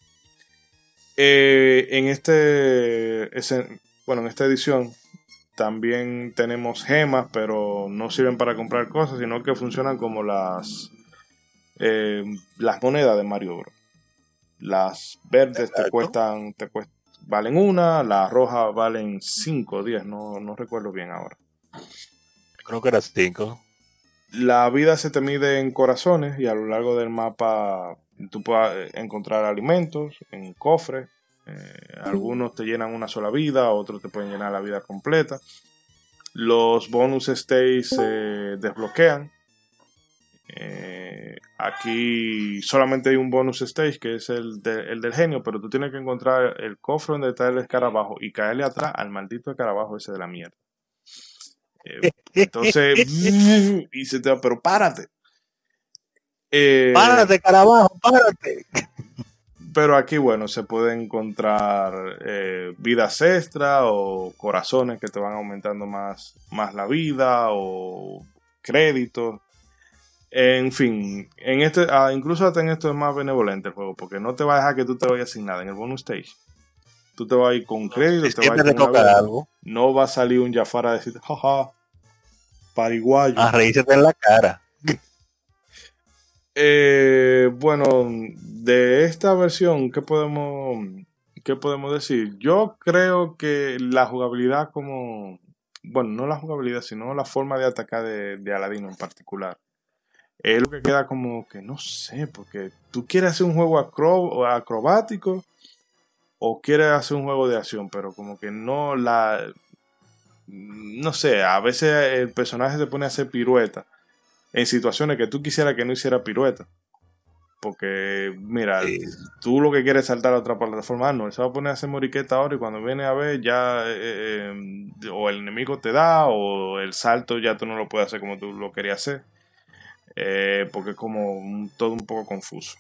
Speaker 1: Eh, en este, ese, bueno, en esta edición también tenemos gemas, pero no sirven para comprar cosas, sino que funcionan como las eh, las monedas de Mario Bros. Las verdes
Speaker 2: Exacto.
Speaker 1: te cuestan, te cuestan, valen una, las rojas valen cinco o diez, no, no recuerdo bien ahora.
Speaker 2: Creo que era cinco.
Speaker 1: La vida se te mide en corazones y a lo largo del mapa tú puedes encontrar alimentos en cofres. Eh, algunos te llenan una sola vida, otros te pueden llenar la vida completa. Los bonus stays se desbloquean. Eh, aquí solamente hay un bonus stage que es el, de, el del genio, pero tú tienes que encontrar el cofre donde está el escarabajo y caerle atrás al maldito escarabajo ese de la mierda. Eh, entonces, y se te va, pero párate. Eh,
Speaker 2: párate, escarabajo, párate.
Speaker 1: Pero aquí, bueno, se puede encontrar eh, vidas extra o corazones que te van aumentando más, más la vida o créditos. En fin, en este, ah, incluso hasta en esto es más benevolente el juego, porque no te va a dejar que tú te vayas sin nada. En el bonus stage, tú te vas a ir con crédito, te vas a ir con
Speaker 2: toca algo.
Speaker 1: No va a salir un Jafar a decir, jaja, pariguayo.
Speaker 2: A reírse en la cara.
Speaker 1: eh, bueno, de esta versión, ¿qué podemos, qué podemos decir? Yo creo que la jugabilidad como, bueno, no la jugabilidad, sino la forma de atacar de, de Aladino en particular. Es lo que queda como que no sé, porque tú quieres hacer un juego acro- acrobático o quieres hacer un juego de acción, pero como que no la... No sé, a veces el personaje se pone a hacer pirueta en situaciones que tú quisieras que no hiciera pirueta. Porque, mira, sí. Tú lo que quieres es saltar a otra plataforma, no, él se va a poner a hacer moriqueta ahora y cuando viene a ver ya eh, eh, o el enemigo te da o el salto ya tú no lo puedes hacer como tú lo querías hacer. Eh, porque es como un, todo un poco confuso.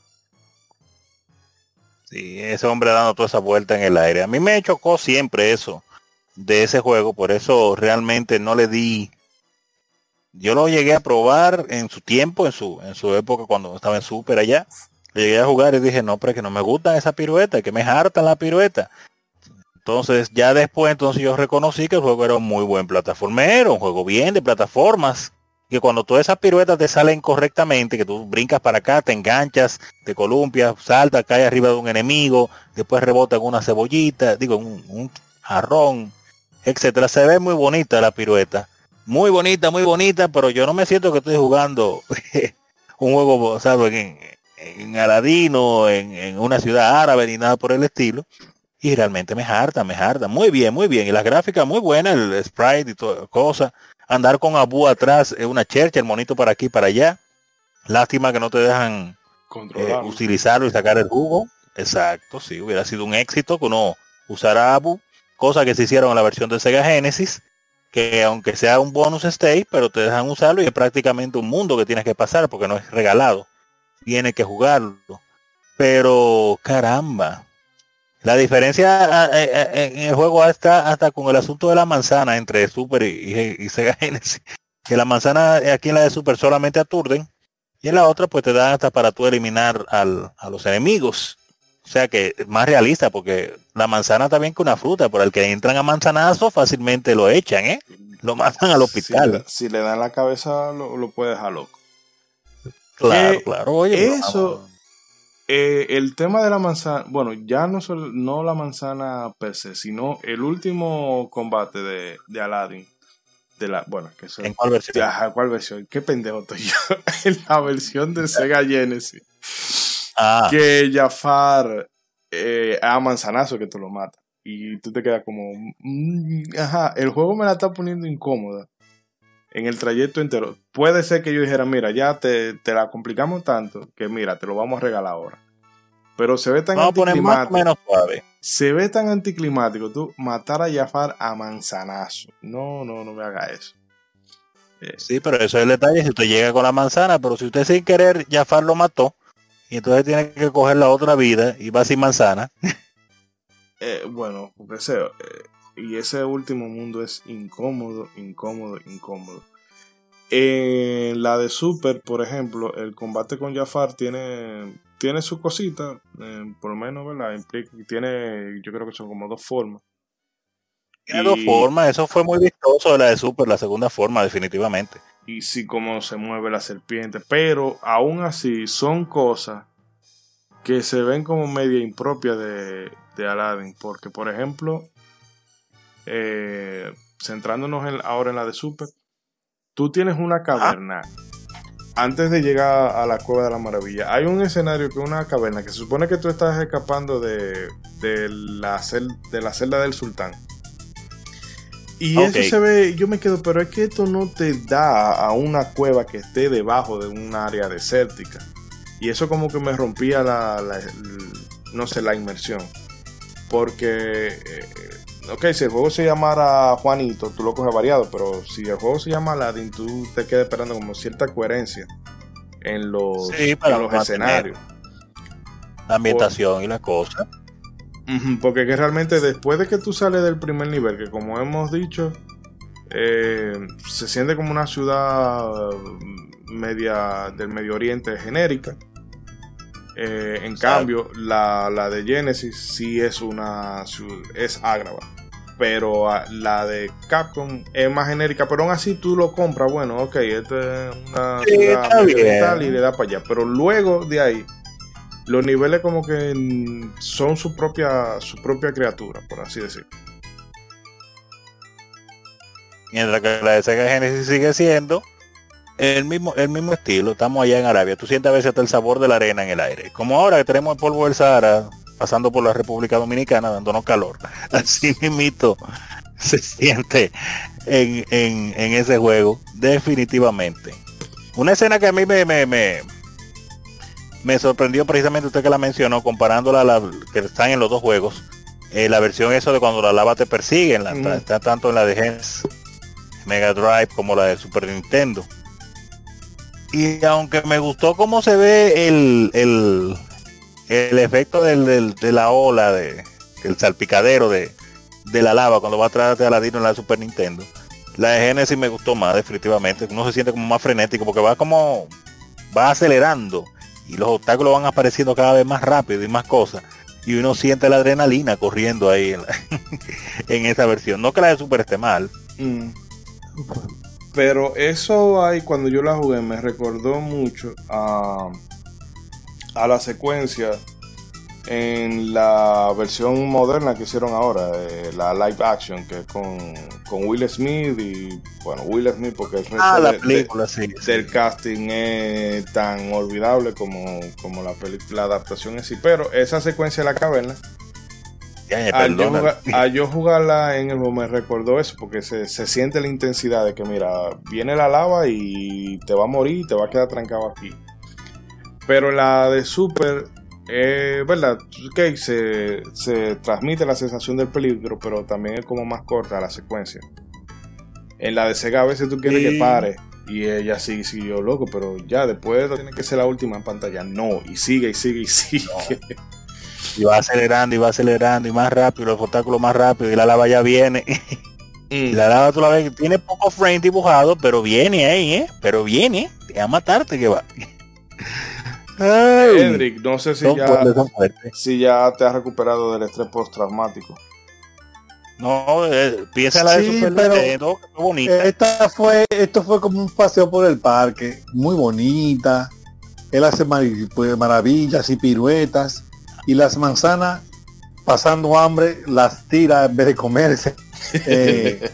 Speaker 2: Sí, ese hombre dando toda esa vuelta en el aire. A mí me chocó siempre eso de ese juego, por eso realmente no le di. Yo lo llegué a probar en su tiempo, en su en su época cuando estaba en Super allá. Lo llegué a jugar y dije, no, pero es que no me gusta esa pirueta, que me hartan la pirueta. Entonces ya después entonces yo reconocí que el juego era un muy buen plataformero, un juego bien de plataformas. Que cuando todas esas piruetas te salen correctamente, que tú brincas para acá, te enganchas, te columpias, saltas, caes arriba de un enemigo, después rebota en una cebollita, digo, un, un jarrón, etcétera. Se ve muy bonita la pirueta. Muy bonita, muy bonita, pero yo no me siento que estoy jugando un juego, ¿sabes? En, en Aladino, en, en una ciudad árabe, ni nada por el estilo. Y realmente me harta, me harta. Muy bien, muy bien. Y las gráficas muy buenas, el sprite y toda cosa. Andar con Abu atrás es una chercha, el monito para aquí para allá. Lástima que no te dejan eh, utilizarlo y sacar el jugo. Exacto, sí, hubiera sido un éxito que uno usara Abu, cosa que se hicieron en la versión de Sega Genesis, que aunque sea un bonus stage, pero te dejan usarlo y es prácticamente un mundo que tienes que pasar porque no es regalado. Tienes que jugarlo. Pero caramba. La diferencia en el juego está hasta con el asunto de la manzana entre Super y, y, y Sega Genesis. Que la manzana aquí en la de Super solamente aturden y en la otra pues te dan hasta para tú eliminar al, a los enemigos. O sea que es más realista porque la manzana está bien que una fruta, por el que entran a manzanazo fácilmente lo echan, ¿eh? Lo matan al hospital.
Speaker 1: Si, si le dan la cabeza lo, lo puede dejar loco.
Speaker 2: Claro,
Speaker 1: eh,
Speaker 2: claro. Oye,
Speaker 1: eso... Eh, el tema de la manzana, bueno, ya no solo no la manzana per se, sino el último combate de, de Aladdin. De la, bueno, que eso,
Speaker 2: ¿En cuál versión?
Speaker 1: Ajá, ¿cuál versión? Qué pendejo estoy yo. En la versión de Sega Genesis.
Speaker 2: Ah.
Speaker 1: Que Jafar eh, a manzanazo que te lo mata. Y tú te quedas como, mm, ajá, el juego me la está poniendo incómoda. En el trayecto entero. Puede ser que yo dijera, mira, ya te, te la complicamos tanto que mira, te lo vamos a regalar ahora. Pero se ve tan
Speaker 2: vamos anticlimático. A poner más o menos suave.
Speaker 1: Se ve tan anticlimático tú matar a Jafar a manzanazo. No, no, no me haga eso.
Speaker 2: Eh. Sí, pero eso es el detalle. Si usted llega con la manzana, pero si usted sin querer Jafar lo mató, y entonces tiene que coger la otra vida y va sin manzana.
Speaker 1: Eh, bueno, porque sea... Eh, y ese último mundo es incómodo, incómodo, incómodo. En la de Super, por ejemplo, el combate con Jafar tiene, tiene su cosita, eh, por lo menos, ¿verdad? Implica, tiene, yo creo que son como dos formas.
Speaker 2: Tiene y, dos formas, eso fue muy vistoso de la de Super, la segunda forma, definitivamente.
Speaker 1: Y sí, como se mueve la serpiente, pero aún así son cosas que se ven como media impropia de, de Aladdin, porque, por ejemplo... Eh, centrándonos en, ahora en la de Super, tú tienes una caverna. Antes de llegar a la Cueva de la Maravilla, hay un escenario que es una caverna que se supone que tú estás escapando de, de, la, cel, de la celda del sultán. Y okay. Eso se ve, yo me quedo, pero es que esto no te da a una cueva que esté debajo de un área desértica. Y eso como que me rompía la, la, la no sé, la inmersión. Porque, eh, ok, si el juego se llamara Juanito, tú lo coges variado, pero si el juego se llama Aladdin, tú te quedas esperando como cierta coherencia en los,
Speaker 2: sí, para
Speaker 1: en los escenarios.
Speaker 2: La ambientación Por, y la cosa.
Speaker 1: Porque que realmente después de que tú sales del primer nivel, que como hemos dicho, eh, se siente como una ciudad media del Medio Oriente genérica. Eh, en ¿Sabe? Cambio, la, la de Genesis sí es una es Agrabah, pero la de Capcom es más genérica, pero aún así tú lo compras, bueno, ok, esta es una
Speaker 2: sí,
Speaker 1: ciudad medio y le da para allá, pero luego de ahí los niveles como que son su propia su propia criatura, por así decirlo.
Speaker 2: Mientras que la de Sega Genesis sigue siendo el mismo, el mismo estilo. Estamos allá en Arabia, tú sientes a veces hasta el sabor de la arena en el aire, como ahora que tenemos el polvo del Sahara pasando por la República Dominicana dándonos calor. Así mismito se siente en, en, en ese juego, definitivamente. Una escena que a mí me me, me, me sorprendió, precisamente usted que la mencionó, comparándola a la que están en los dos juegos, eh, la versión eso de cuando la lava te persigue, en la, mm. está tanto en la de Genesis Mega Drive como la de Super Nintendo. Y aunque me gustó cómo se ve el el, el efecto del, del, de la ola, de el salpicadero de, de la lava cuando va atrás de Aladino en la Super Nintendo, la de Genesis me gustó más, definitivamente. Uno se siente como más frenético porque va como va acelerando y los obstáculos van apareciendo cada vez más rápido y más cosas, y uno siente la adrenalina corriendo ahí en, la, en esa versión. No que la de Super esté mal.
Speaker 1: Mm. Pero eso ahí, cuando yo la jugué, me recordó mucho a, a la secuencia en la versión moderna que hicieron ahora, eh, la live action, que es con, con Will Smith. Y bueno, Will Smith porque el resto
Speaker 2: ah, la
Speaker 1: de,
Speaker 2: película,
Speaker 1: de,
Speaker 2: sí,
Speaker 1: del
Speaker 2: sí.
Speaker 1: casting es tan olvidable como, como la, la adaptación en sí. Pero esa secuencia de la caverna, A yo, jugar, a yo jugarla en el juego me recordó eso, porque se, se siente la intensidad de que mira, viene la lava y te va a morir y te va a quedar trancado aquí. Pero la de Super, eh, verdad, okay, se, se transmite la sensación del peligro, pero también es como más corta la secuencia. En la de Sega a veces tú quieres sí. que pare, y ella sigue, siguió loco, pero ya después tiene que ser la última en pantalla. No, y sigue y sigue y sigue. No.
Speaker 2: Y va acelerando y va acelerando y más rápido, los obstáculos más rápido, y la lava ya viene. Mm. Y la lava tú la ves, tiene poco frame dibujado, pero viene ahí, ¿eh? Pero viene, te va a matarte que va.
Speaker 1: Ay, Edric, no sé si ya, si ya te has recuperado del estrés postraumático.
Speaker 2: No, eh, piensa la de
Speaker 4: sí,
Speaker 2: Super
Speaker 4: pero
Speaker 2: Nintendo, qué bonita.
Speaker 4: Esta fue, esto fue como un paseo por el parque, muy bonita. Él hace mar- pues, maravillas y piruetas. Y las manzanas, pasando hambre, las tira en vez de comerse. Eh,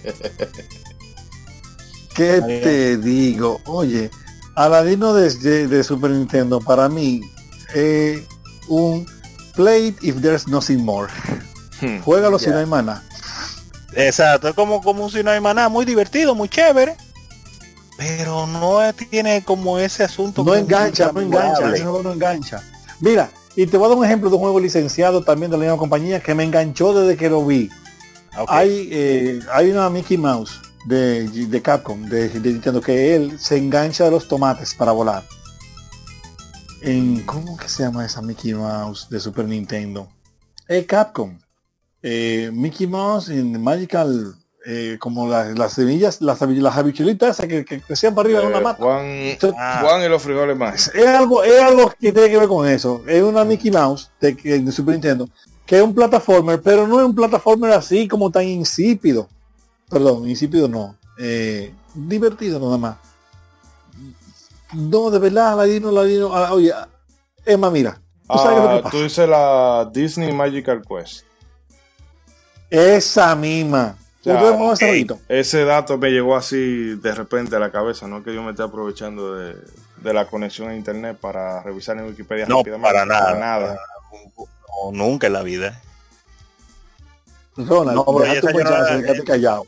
Speaker 4: ¿Qué te digo? Oye, Aladino de, de, de Super Nintendo, para mí, eh, un play it if there's nothing more. Hmm, Juégalo yeah. si no hay maná.
Speaker 2: Exacto, es como, como un si no hay maná, muy divertido, muy chévere. Pero no tiene como ese asunto.
Speaker 4: No engancha, no engancha, ese juego no engancha. Mira, y te voy a dar un ejemplo de un juego licenciado también de la misma compañía que me enganchó desde que lo vi. Okay. Hay eh, hay una Mickey Mouse de, de Capcom, de, de Nintendo, que él se engancha de los tomates para volar. En, ¿Cómo que se llama esa Mickey Mouse de Super Nintendo? Es Capcom. Eh, Mickey Mouse en Magical, eh, como las, las semillas, las, las habichuelitas que, que crecían para arriba eh, en una mata.
Speaker 1: Juan, ah. Juan y los frijoles más.
Speaker 4: Es algo, es algo que tiene que ver con eso. Es una Mickey Mouse de, de Super Nintendo, que es un plataformer, pero no es un plataformer así como tan insípido. Perdón, insípido no. Eh, divertido nada más. No, de verdad, Aladino, Aladino, oye, Emma, mira.
Speaker 1: ¿Tú, sabes ah, qué tú dices la Disney Magical Quest.
Speaker 4: Esa misma.
Speaker 1: sea,
Speaker 4: Ustedes mueven ese jueguito.
Speaker 1: ese dato me llegó así de repente a la cabeza, no es que yo me esté aprovechando de, de la conexión a internet para revisar en Wikipedia
Speaker 2: No,
Speaker 1: rápidamente.
Speaker 2: para nada.
Speaker 1: Para nada.
Speaker 2: No, nunca en la vida.
Speaker 4: Ronald,
Speaker 2: No, pero
Speaker 4: deja
Speaker 2: esa
Speaker 4: tu
Speaker 2: yo no
Speaker 4: muchacho,
Speaker 2: la-
Speaker 4: quédate callado.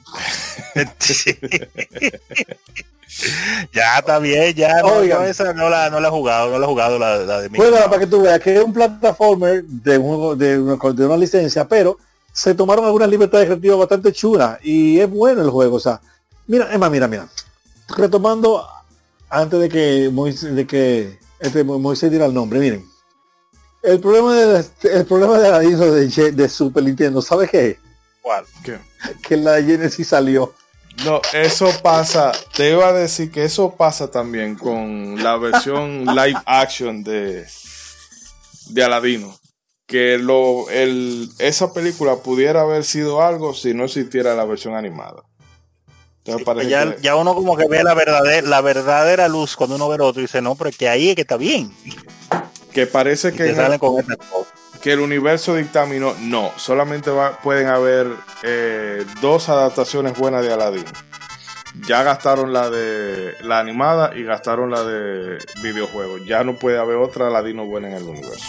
Speaker 2: Ya está bien, ya. No,
Speaker 4: Oigan.
Speaker 2: yo esa no la, no la he jugado, no la he jugado la, la de mí.
Speaker 4: Juégala para que tú veas que es un plataformer de, un, de, una, de una licencia, pero se tomaron algunas libertades creativas bastante chulas y es bueno el juego. O sea, mira, Emma, mira, mira. Retomando antes de que Moisés, de que este Moisés diera el nombre, miren. El problema de el problema de la Dino de, Ge- de Super Nintendo, ¿sabes qué es?
Speaker 2: ¿Cuál?
Speaker 1: ¿Qué?
Speaker 4: Que la de Genesis salió.
Speaker 1: No, eso pasa, te iba a decir que eso pasa también con la versión live action de, de Aladino. Que lo, el, esa película pudiera haber sido algo si no existiera la versión animada. Entonces parece
Speaker 2: ya,
Speaker 1: que,
Speaker 2: ya uno como que ve la verdadera, la verdadera luz cuando uno ve el otro y dice, no, pero es que ahí es que está bien.
Speaker 1: que parece
Speaker 2: Y
Speaker 1: que,
Speaker 2: te
Speaker 1: en
Speaker 2: salen
Speaker 1: el,
Speaker 2: con estas cosas.
Speaker 1: que el universo dictaminó, no, solamente va, pueden haber eh, dos adaptaciones buenas de Aladino. Ya gastaron la de la animada y gastaron la de videojuegos. Ya no puede haber otra Aladino buena en el universo.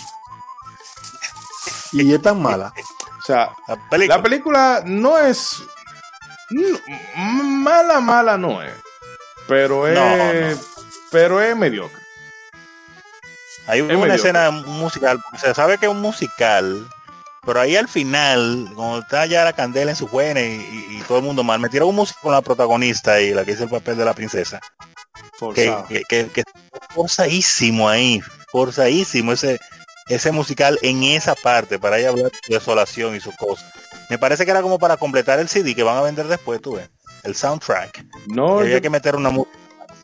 Speaker 4: Y es tan mala.
Speaker 1: O sea,
Speaker 2: La película.
Speaker 1: la película no es no, mala, mala no es, pero es,
Speaker 2: No, no.
Speaker 1: pero es mediocre.
Speaker 2: Hay
Speaker 1: es
Speaker 2: una
Speaker 1: mediocre.
Speaker 2: escena musical, porque se sabe que es un musical, pero ahí al final, cuando está ya la candela en su buena y, y- y todo el mundo mal, metieron un músico con la protagonista y la que hizo el papel de la princesa. Que,
Speaker 1: Forzado.
Speaker 2: que, que, que forzadísimo ahí, forzadísimo ese, ese musical en esa parte, para ella hablar de su desolación y sus cosas. Me parece que era como para completar el C D que van a vender después, tú ves, el soundtrack.
Speaker 1: No,
Speaker 2: Y había
Speaker 1: yo,
Speaker 2: que meter una música.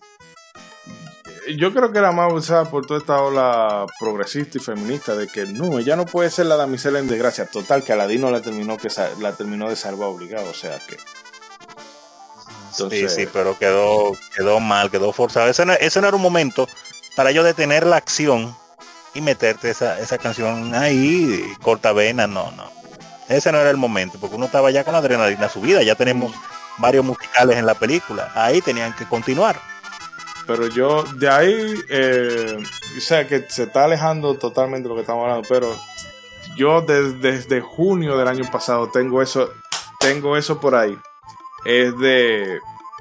Speaker 1: yo creo que era más usada por toda esta ola progresista y feminista de que no, ella no puede ser la damisela en desgracia. Total, que Aladino la terminó que sa- la terminó de salvar obligado, o sea que. Entonces,
Speaker 2: Sí, sí, pero quedó, quedó mal, quedó forzado. Ese no, ese no era un momento para yo detener la acción y meterte esa, esa canción ahí, corta vena, no, no. Ese no era el momento, porque uno estaba ya con la adrenalina subida, ya tenemos varios musicales en la película, ahí tenían que continuar.
Speaker 1: Pero yo, de ahí, eh, o sea, que se está alejando totalmente de lo que estamos hablando, pero yo des- desde junio del año pasado tengo eso, tengo eso por ahí. Es de...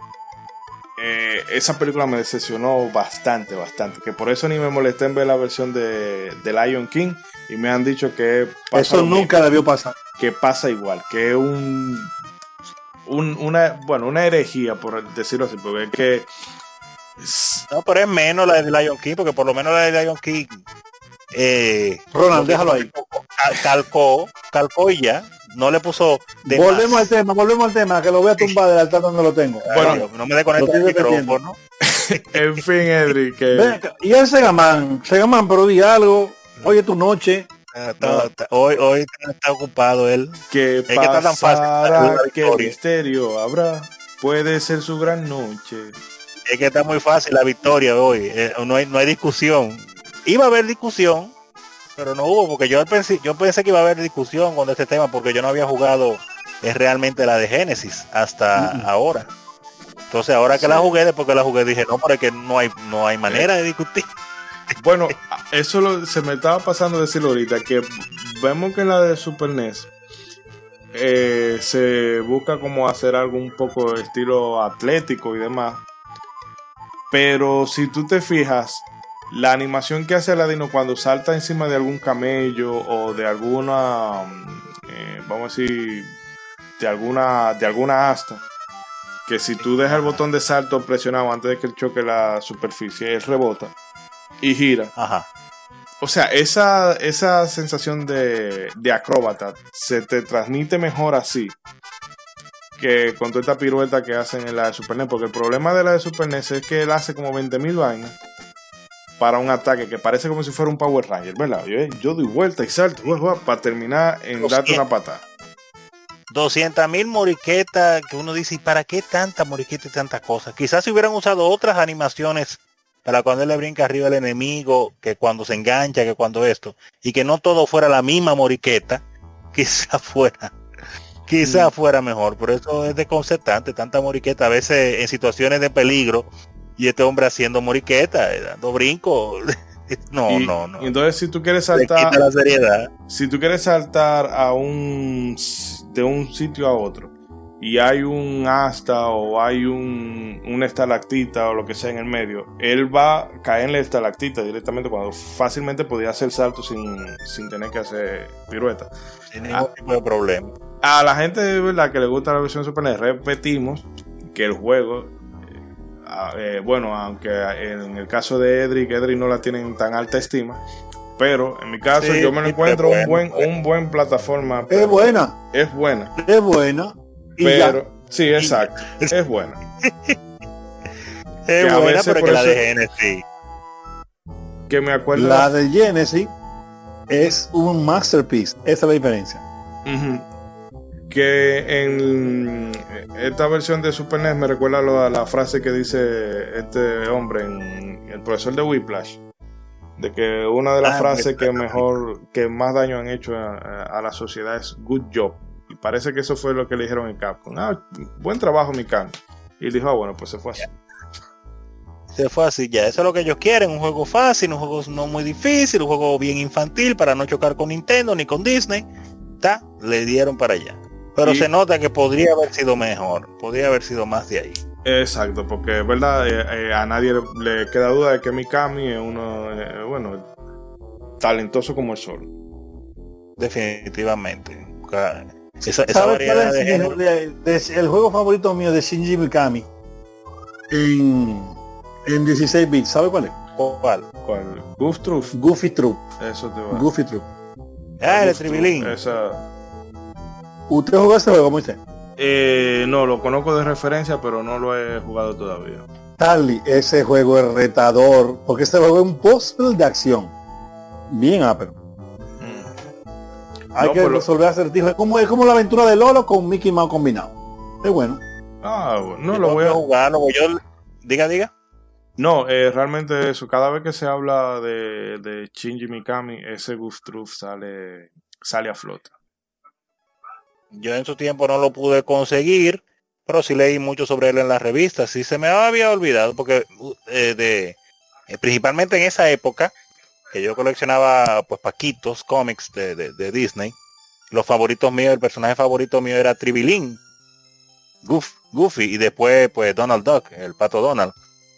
Speaker 1: eh, esa película me decepcionó bastante, bastante, que por eso ni me molesté en ver la versión de, de Lion King, y me han dicho que pasa
Speaker 4: Eso
Speaker 1: lo mismo,
Speaker 4: nunca debió pasar.
Speaker 1: que pasa igual, que es un, un, una, bueno, una herejía, por decirlo así, porque es que
Speaker 2: No, pero es menos la de Lion King, porque por lo menos la de Lion King eh,
Speaker 4: Ronald, déjalo ahí.
Speaker 2: cal- calcó, calcó y ya, no le puso de
Speaker 4: Volvemos
Speaker 2: más.
Speaker 4: al tema, volvemos al tema, que lo voy a tumbar del altar donde lo tengo.
Speaker 1: Bueno,
Speaker 2: no me desconecto
Speaker 4: lo
Speaker 2: el
Speaker 4: estoy repitiendo.
Speaker 2: micrófono.
Speaker 1: en fin, Edric, que...
Speaker 4: Ven acá, y el Segaman, Segaman, pero di algo. Oye, tu noche.
Speaker 2: Ah, está- está- hoy, hoy está ocupado él.
Speaker 1: ¿Qué
Speaker 2: que está tan fácil
Speaker 1: pasará?
Speaker 2: la
Speaker 1: ¿Qué
Speaker 2: victoria.
Speaker 1: misterio habrá? Puede ser su gran noche.
Speaker 2: Es que está muy fácil la victoria hoy. eh, no hay no hay discusión. Iba a haber discusión, pero no hubo, porque yo pensé, yo pensé que iba a haber discusión con este tema, porque yo no había jugado es realmente la de Genesis hasta
Speaker 4: Mm.
Speaker 2: ahora. Entonces ahora que la jugué, después que la jugué dije, no, pero es que no hay, no hay manera de discutir.
Speaker 1: Bueno, eso lo- se me estaba pasando decirlo ahorita, que vemos que en la de Super N E S eh, se busca como hacer algo un poco estilo atlético y demás. Pero si tú te fijas, la animación que hace Aladino cuando salta encima de algún camello o de alguna, eh, vamos a decir, de alguna, de alguna asta, que si tú dejas el botón de salto presionado antes de que él choque la superficie, él rebota y gira.
Speaker 2: Ajá.
Speaker 1: O sea, esa, esa sensación de, de acróbata se te transmite mejor así que con toda esta pirueta que hacen en la de Super N E S. Porque el problema de la de Super N E S es que él hace como veinte mil vainas para un ataque que parece como si fuera un Power Ranger, ¿verdad? Yo, yo doy vuelta y salto uh, uh, para terminar en darte una patada.
Speaker 2: doscientas mil moriquetas que uno dice, ¿y para qué tanta moriqueta y tantas cosas? Quizás si hubieran usado otras animaciones para cuando él le brinca arriba al enemigo, que cuando se engancha, que cuando esto, y que no todo fuera la misma moriqueta, quizás fuera, quizá fuera mejor, pero eso es desconcertante, tanta moriqueta, a veces en situaciones de peligro, y este hombre haciendo moriqueta, eh, dando brinco. No,
Speaker 1: y,
Speaker 2: no, no.
Speaker 1: Y entonces si tú quieres
Speaker 2: Le
Speaker 1: saltar,
Speaker 2: quita la seriedad.
Speaker 1: si tú quieres saltar a un de un sitio a otro y hay un asta o hay un una estalactita o lo que sea en el medio, él va a caer en la estalactita directamente cuando fácilmente podía hacer salto sin, sin tener que hacer pirueta.
Speaker 2: Sin ningún tipo de problema.
Speaker 1: A la gente de verdad que le gusta la versión Super N E S, repetimos que el juego, eh, bueno, aunque en el caso de Edric, Edric no la tienen tan alta estima, pero en mi caso
Speaker 2: Sí,
Speaker 1: yo me lo
Speaker 2: sí,
Speaker 1: encuentro
Speaker 2: bueno,
Speaker 1: un buen
Speaker 2: bueno.
Speaker 1: un buen plataforma.
Speaker 4: Es
Speaker 1: pero
Speaker 4: buena,
Speaker 1: Es buena.
Speaker 4: es buena. Y
Speaker 1: Pero
Speaker 4: ya.
Speaker 1: sí, exacto. Es buena.
Speaker 2: Es
Speaker 1: Que a
Speaker 2: buena,
Speaker 1: veces
Speaker 2: pero
Speaker 1: por
Speaker 2: que la
Speaker 1: eso-
Speaker 2: de Genesis.
Speaker 1: Que me acuerdo.
Speaker 4: La de Genesis es un masterpiece. Esa es la diferencia.
Speaker 1: Ujú. Que en esta versión de Super N E S me recuerda lo- a la frase que dice este hombre en el profesor de Whiplash, de que una de las
Speaker 2: Ah,
Speaker 1: frases que
Speaker 2: Whiplash.
Speaker 1: mejor, que más daño han hecho a, a la sociedad es good job. Y parece que eso fue lo que le dijeron en Capcom. Ah, buen trabajo, mi can. Y él dijo, ah, bueno, pues se fue así.
Speaker 2: Se fue así ya. Eso es lo que ellos quieren. Un juego fácil, un juego no muy difícil, un juego bien infantil para no chocar con Nintendo ni con Disney. Ta, le dieron para allá. Pero
Speaker 1: Y-
Speaker 2: se nota que podría haber sido mejor. Podría haber sido más de ahí.
Speaker 1: Exacto, porque es verdad, eh, eh, a nadie le, le queda duda de que Mikami es uno, eh, bueno, talentoso como el sol.
Speaker 2: Definitivamente. Esa, esa
Speaker 4: ¿Sabes
Speaker 2: variedad
Speaker 4: cuál
Speaker 2: de
Speaker 4: es
Speaker 2: género.
Speaker 4: el, de- de- el juego favorito mío de Shinji Mikami? En, en dieciséis bits, ¿sabe cuál es?
Speaker 2: ¿Cuál?
Speaker 1: ¿Cuál? Goof Truth.
Speaker 4: Goofy Troop.
Speaker 1: Eso te va.
Speaker 4: Goofy Troop.
Speaker 2: Ah, el
Speaker 1: Goof Troop,
Speaker 2: tribilín.
Speaker 1: Esa.
Speaker 4: ¿Usted jugó ese juego, Moisés?
Speaker 1: Eh, no, lo conozco de referencia, pero no lo he jugado todavía.
Speaker 4: Charlie, ese juego es retador, porque ese juego es un puzzle de acción. Bien ápero.
Speaker 1: Mm.
Speaker 4: Hay
Speaker 1: No,
Speaker 4: que
Speaker 1: pero-
Speaker 4: resolver acertijos. Es como, es como la aventura de Lolo con Mickey Mouse combinado. Es bueno.
Speaker 1: Ah, bueno, no
Speaker 2: Yo
Speaker 1: lo voy a.
Speaker 2: jugarlo, voy yo. Diga, diga.
Speaker 1: No, eh, realmente eso. Cada vez que se habla de, de Shinji Mikami, ese Goof Truth sale, sale a flote.
Speaker 2: Yo en su tiempo no lo pude conseguir, pero sí leí mucho sobre él en las revistas. Sí se me había olvidado, porque eh, de eh, principalmente en esa época, que yo coleccionaba pues paquitos, cómics de, de, de Disney, los favoritos míos, el personaje favorito mío era Tribilín, Goof, Goofy, y después pues Donald Duck, el pato Donald,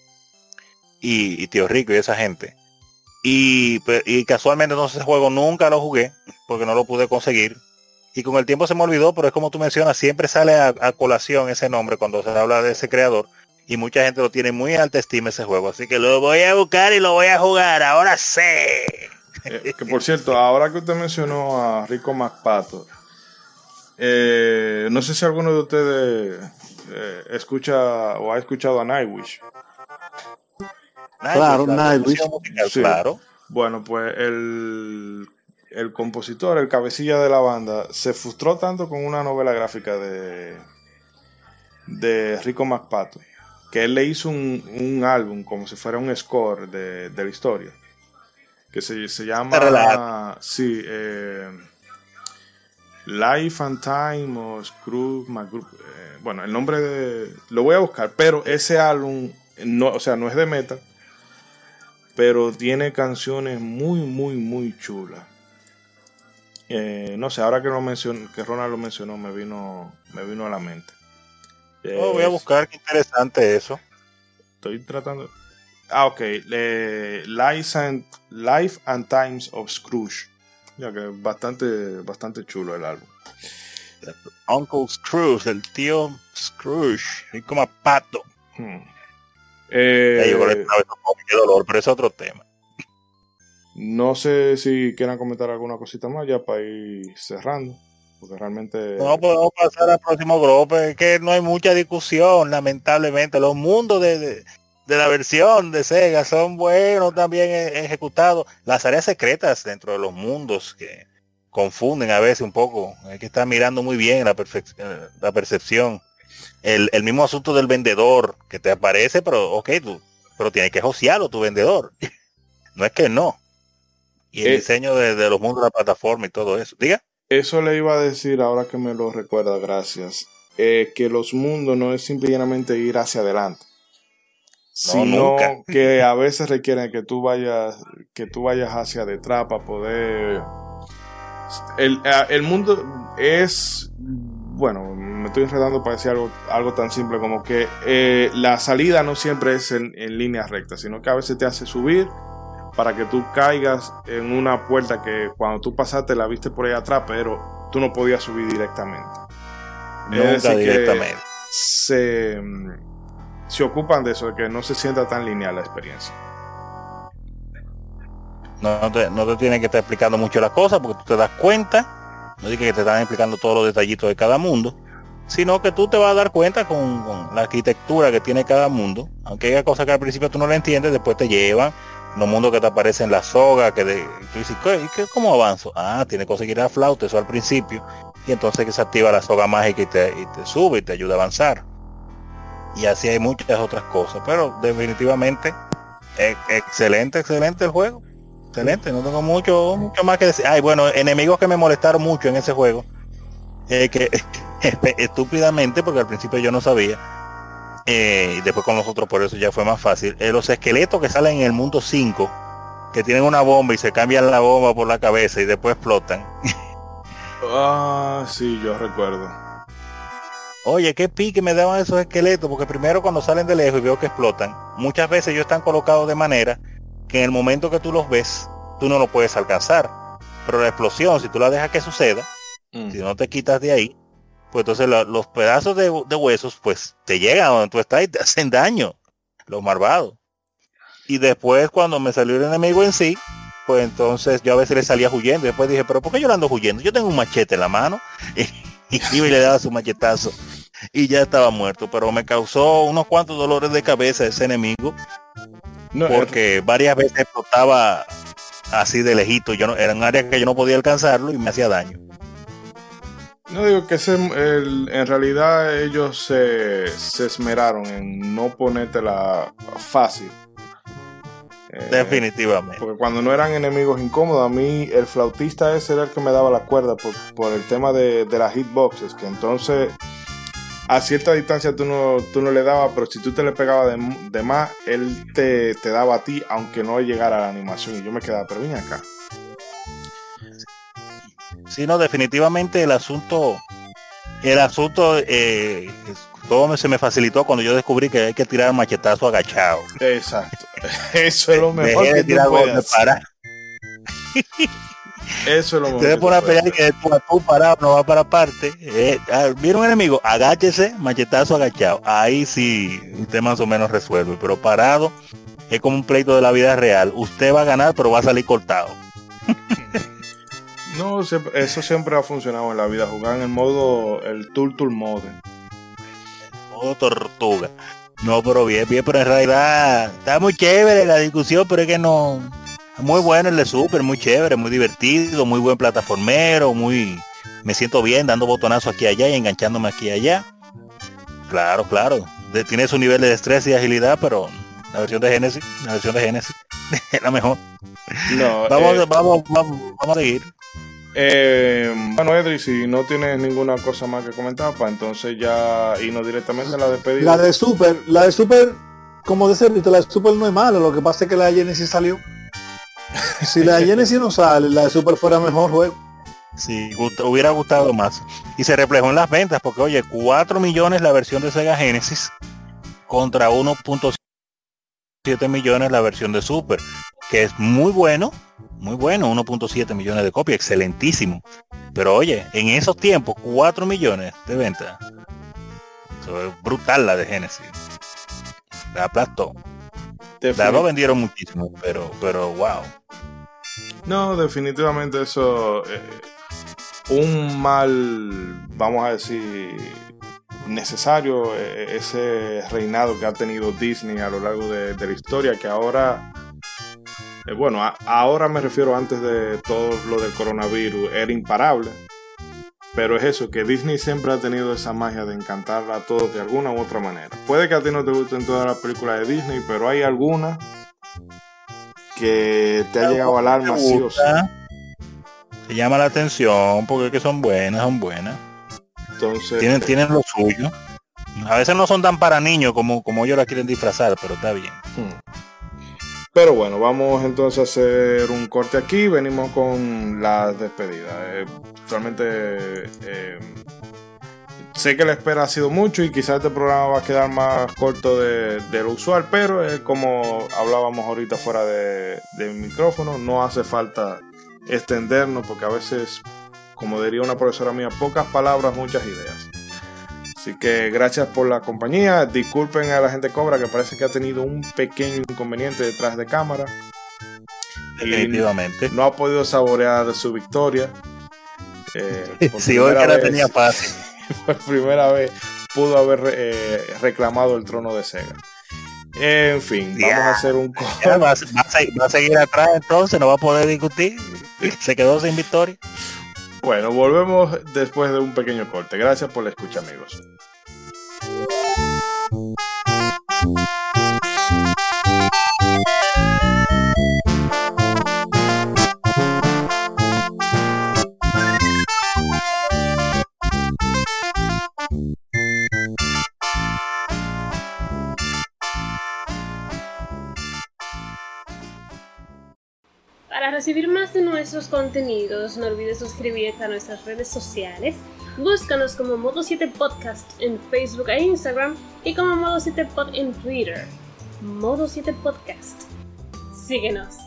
Speaker 2: y, y Tío Rico y esa gente. Y, pues, y casualmente entonces ese juego nunca lo jugué, porque no lo pude conseguir. Y con el tiempo se me olvidó, pero es como tú mencionas, siempre sale a, a colación ese nombre cuando se habla de ese creador. Y mucha gente lo tiene muy alta estima ese juego. Así que lo voy a buscar y lo voy a jugar. Ahora sé.
Speaker 1: Eh, que por cierto, ahora que usted mencionó a Rico McPato, eh, no sé si alguno de ustedes eh, escucha o ha escuchado a Nightwish.
Speaker 4: Claro,
Speaker 2: la
Speaker 4: Nightwish.
Speaker 2: producción musical,
Speaker 1: Sí.
Speaker 2: claro.
Speaker 1: Bueno, pues el, el compositor, el cabecilla de la banda, se frustró tanto con una novela gráfica de, de Rico McPato, que él le hizo un, un álbum como si fuera un score de, de la historia, que se, se llama
Speaker 2: Relato.
Speaker 1: sí, eh, Life and Time o Scrooge McGroove, eh, bueno, el nombre de, lo voy a buscar, pero ese álbum no, o sea, no es de metal, pero tiene canciones muy, muy, muy chulas. Eh, no sé, ahora que lo mencionó, que Ronald lo mencionó, me vino, me vino a la mente.
Speaker 2: Oh, voy a
Speaker 1: Es-
Speaker 2: buscar, qué interesante eso.
Speaker 1: Estoy tratando. Ah, ok. Eh, Life and, Life and Times of Scrooge. Ya que es bastante, bastante chulo el álbum.
Speaker 2: Uncle Scrooge, el tío Scrooge, y como a pato.
Speaker 1: Hmm.
Speaker 2: Ya
Speaker 1: Eh,
Speaker 2: yo coleccionaba esos cómics, qué dolor, pero es otro tema.
Speaker 1: no sé si quieran comentar alguna cosita más ya para ir cerrando. Porque realmente.
Speaker 2: No podemos pasar al próximo grupo, es que no hay mucha discusión, lamentablemente. Los mundos de, de, de la versión de Sega son buenos también e- ejecutados. Las áreas secretas dentro de los mundos que confunden a veces un poco. Hay que estar mirando muy bien la, perfec- eh, la percepción. El, el mismo asunto del vendedor que te aparece, pero ok, tú, pero tienes que josearlo tu vendedor. No es que no. Y el
Speaker 1: Eh,
Speaker 2: diseño de, de los mundos de la plataforma y todo eso. Diga.
Speaker 1: Eso le iba a decir ahora que me lo recuerda, gracias. Eh, que los mundos no es simplemente ir hacia adelante, no, sino nunca. Que a veces requieren que tú vayas, que tú vayas hacia detrás para poder. El, el mundo es, bueno, me estoy enredando para decir algo, algo tan simple como que eh, la salida no siempre es en, en línea recta, sino que a veces te hace subir para que tú caigas en una puerta que cuando tú pasaste la viste por ahí atrás, pero tú no podías subir directamente.
Speaker 2: Nunca directamente.
Speaker 1: Se, se ocupan de eso, de que no se sienta tan lineal la experiencia.
Speaker 2: No te, no te tienen que estar explicando mucho las cosas porque tú te das cuenta, no digas que te están explicando todos los detallitos de cada mundo, sino que tú te vas a dar cuenta con, con la arquitectura que tiene cada mundo, aunque hay cosas que al principio tú no la entiendes, después te llevan, los mundos que te aparecen la soga, que de, tú dices, ¿qué, qué, ¿cómo avanzo? Ah, tiene que conseguir la flauta, eso al principio, y entonces que se activa la soga mágica y te, y te sube y te ayuda a avanzar. Y así hay muchas otras cosas, pero definitivamente es excelente, excelente el juego. Excelente, no tengo mucho mucho más que decir. Ay, bueno, enemigos que me molestaron mucho en ese juego, eh, que estúpidamente, porque al principio yo no sabía, eh, y después con los otros por eso ya fue más fácil, eh, los esqueletos que salen en el mundo cinco, que tienen una bomba y se cambian la bomba por la cabeza y después explotan.
Speaker 1: Ah, sí, yo recuerdo.
Speaker 2: Oye, qué pique me daban esos esqueletos, porque primero cuando salen de lejos y veo que explotan, muchas veces ellos están colocados de manera que en el momento que tú los ves, tú no los puedes alcanzar. Pero la explosión, si tú la dejas que suceda, mm. si no te quitas de ahí, pues entonces la, los pedazos de, de huesos, pues te llegan a donde tú estás y te hacen daño, los malvados. Y después cuando me salió el enemigo en sí, pues entonces yo a veces le salía huyendo. Y después dije, pero ¿por qué yo le ando huyendo? Yo tengo un machete en la mano. Y, y iba y le daba su machetazo. Y ya estaba muerto. Pero me causó unos cuantos dolores de cabeza ese enemigo. No, porque es... varias veces explotaba así de lejito. Yo no, era un área que yo no podía alcanzarlo y me hacía daño.
Speaker 1: No digo que ese, el, en realidad ellos se, se esmeraron en no ponértela fácil. Eh,
Speaker 2: Definitivamente.
Speaker 1: Porque cuando no eran enemigos incómodos, a mí el flautista ese era el que me daba la cuerda por, por el tema de, de las hitboxes, que entonces a cierta distancia tú no, tú no le dabas, pero si tú te le pegabas de, de más, él te, te daba a ti, aunque no llegara a la animación, y yo me quedaba, pero ven acá.
Speaker 2: Sí, no, definitivamente el asunto, el asunto, eh, todo se me facilitó cuando yo descubrí que hay que tirar machetazo agachado.
Speaker 1: Exacto, eso es lo mejor
Speaker 2: Dejé
Speaker 1: que
Speaker 2: de tirar
Speaker 1: tú puedes
Speaker 2: parar.
Speaker 1: Eso es lo mejor.
Speaker 2: Usted pone a pelear y que tú, tú parado no va para parte. Eh, ¿Viene un enemigo? Agáchese, machetazo agachado. Ahí sí, usted más o menos resuelve. Pero parado es como un pleito de la vida real. Usted va a ganar, pero va a salir cortado.
Speaker 1: No, eso siempre ha funcionado en la vida. Jugar en el modo, el Turtle Mode.
Speaker 2: Modo tortuga. No, pero bien, bien, pero en realidad está muy chévere la discusión, pero es que no... Muy bueno el de Super, muy chévere, muy divertido, muy buen plataformero, muy... Me siento bien dando botonazos aquí y allá y enganchándome aquí y allá. Claro, claro. De, tiene su nivel de destreza y agilidad, pero la versión de Genesis, la versión de Genesis es la mejor.
Speaker 1: No,
Speaker 2: vamos,
Speaker 1: eh,
Speaker 2: vamos, vamos, vamos a seguir.
Speaker 1: Eh, bueno, Edri, si no tienes ninguna cosa más que comentar, pues entonces ya irnos directamente a la despedida.
Speaker 4: La de Super, la de Super, como de ser, la de Super no es mala, lo que pasa es que la de Genesis salió. Si la de Genesis no sale, la de Super fuera mejor juego.
Speaker 2: Sí, gust- hubiera gustado más. Y se reflejó en las ventas, porque oye, cuatro millones la versión de Sega Genesis contra uno punto siete millones la versión de Super, que es muy bueno, muy bueno, uno punto siete millones de copias, excelentísimo. Pero oye, en esos tiempos, cuatro millones de ventas. Eso es brutal la de Genesis. La aplastó. Las dos vendieron muchísimo, pero, pero wow.
Speaker 1: No, definitivamente eso, eh, un mal, vamos a decir, necesario, eh, ese reinado que ha tenido Disney a lo largo de, de la historia, que ahora, eh, bueno, a, ahora me refiero antes de todo lo del coronavirus, era imparable. Pero es eso, que Disney siempre ha tenido esa magia de encantar a todos de alguna u otra manera. Puede que a ti no te gusten todas las películas de Disney, pero hay algunas que te ha llegado al alma sí o sí.
Speaker 2: Te llama la atención porque es que son buenas, son buenas.
Speaker 1: Entonces,
Speaker 2: Tienen, tienen lo suyo. A veces no son tan para niños como, como ellos la quieren disfrazar, pero está bien.
Speaker 1: hmm. Pero bueno, vamos entonces a hacer un corte aquí. Venimos con la despedida. Eh, realmente eh, sé que la espera ha sido mucho y quizás este programa va a quedar más corto de, de lo usual, pero eh, como hablábamos ahorita fuera de, de micrófono, no hace falta extendernos porque a veces, como diría una profesora mía, pocas palabras, muchas ideas. Así que gracias por la compañía. Disculpen a la gente Cobra que parece que ha tenido un pequeño inconveniente detrás de cámara.
Speaker 2: Definitivamente.
Speaker 1: No ha podido saborear su victoria. Eh, por
Speaker 2: sí, hoy que la
Speaker 1: vez,
Speaker 2: tenía fácil.
Speaker 1: Por primera vez pudo haber eh, reclamado el trono de Sega. En fin,
Speaker 2: Yeah.
Speaker 1: vamos a hacer un corte.
Speaker 2: Ya, va, a, va, a, va a seguir atrás entonces, no va a poder discutir. Se quedó sin victoria.
Speaker 1: Bueno, volvemos después de un pequeño corte. Gracias por la escucha, amigos.
Speaker 8: Para recibir más de nuestros contenidos, no olvides suscribirte a nuestras redes sociales. Búscanos como Modo siete Podcast en Facebook e Instagram y como Modo siete Pod en Twitter. Modo siete Podcast. Síguenos.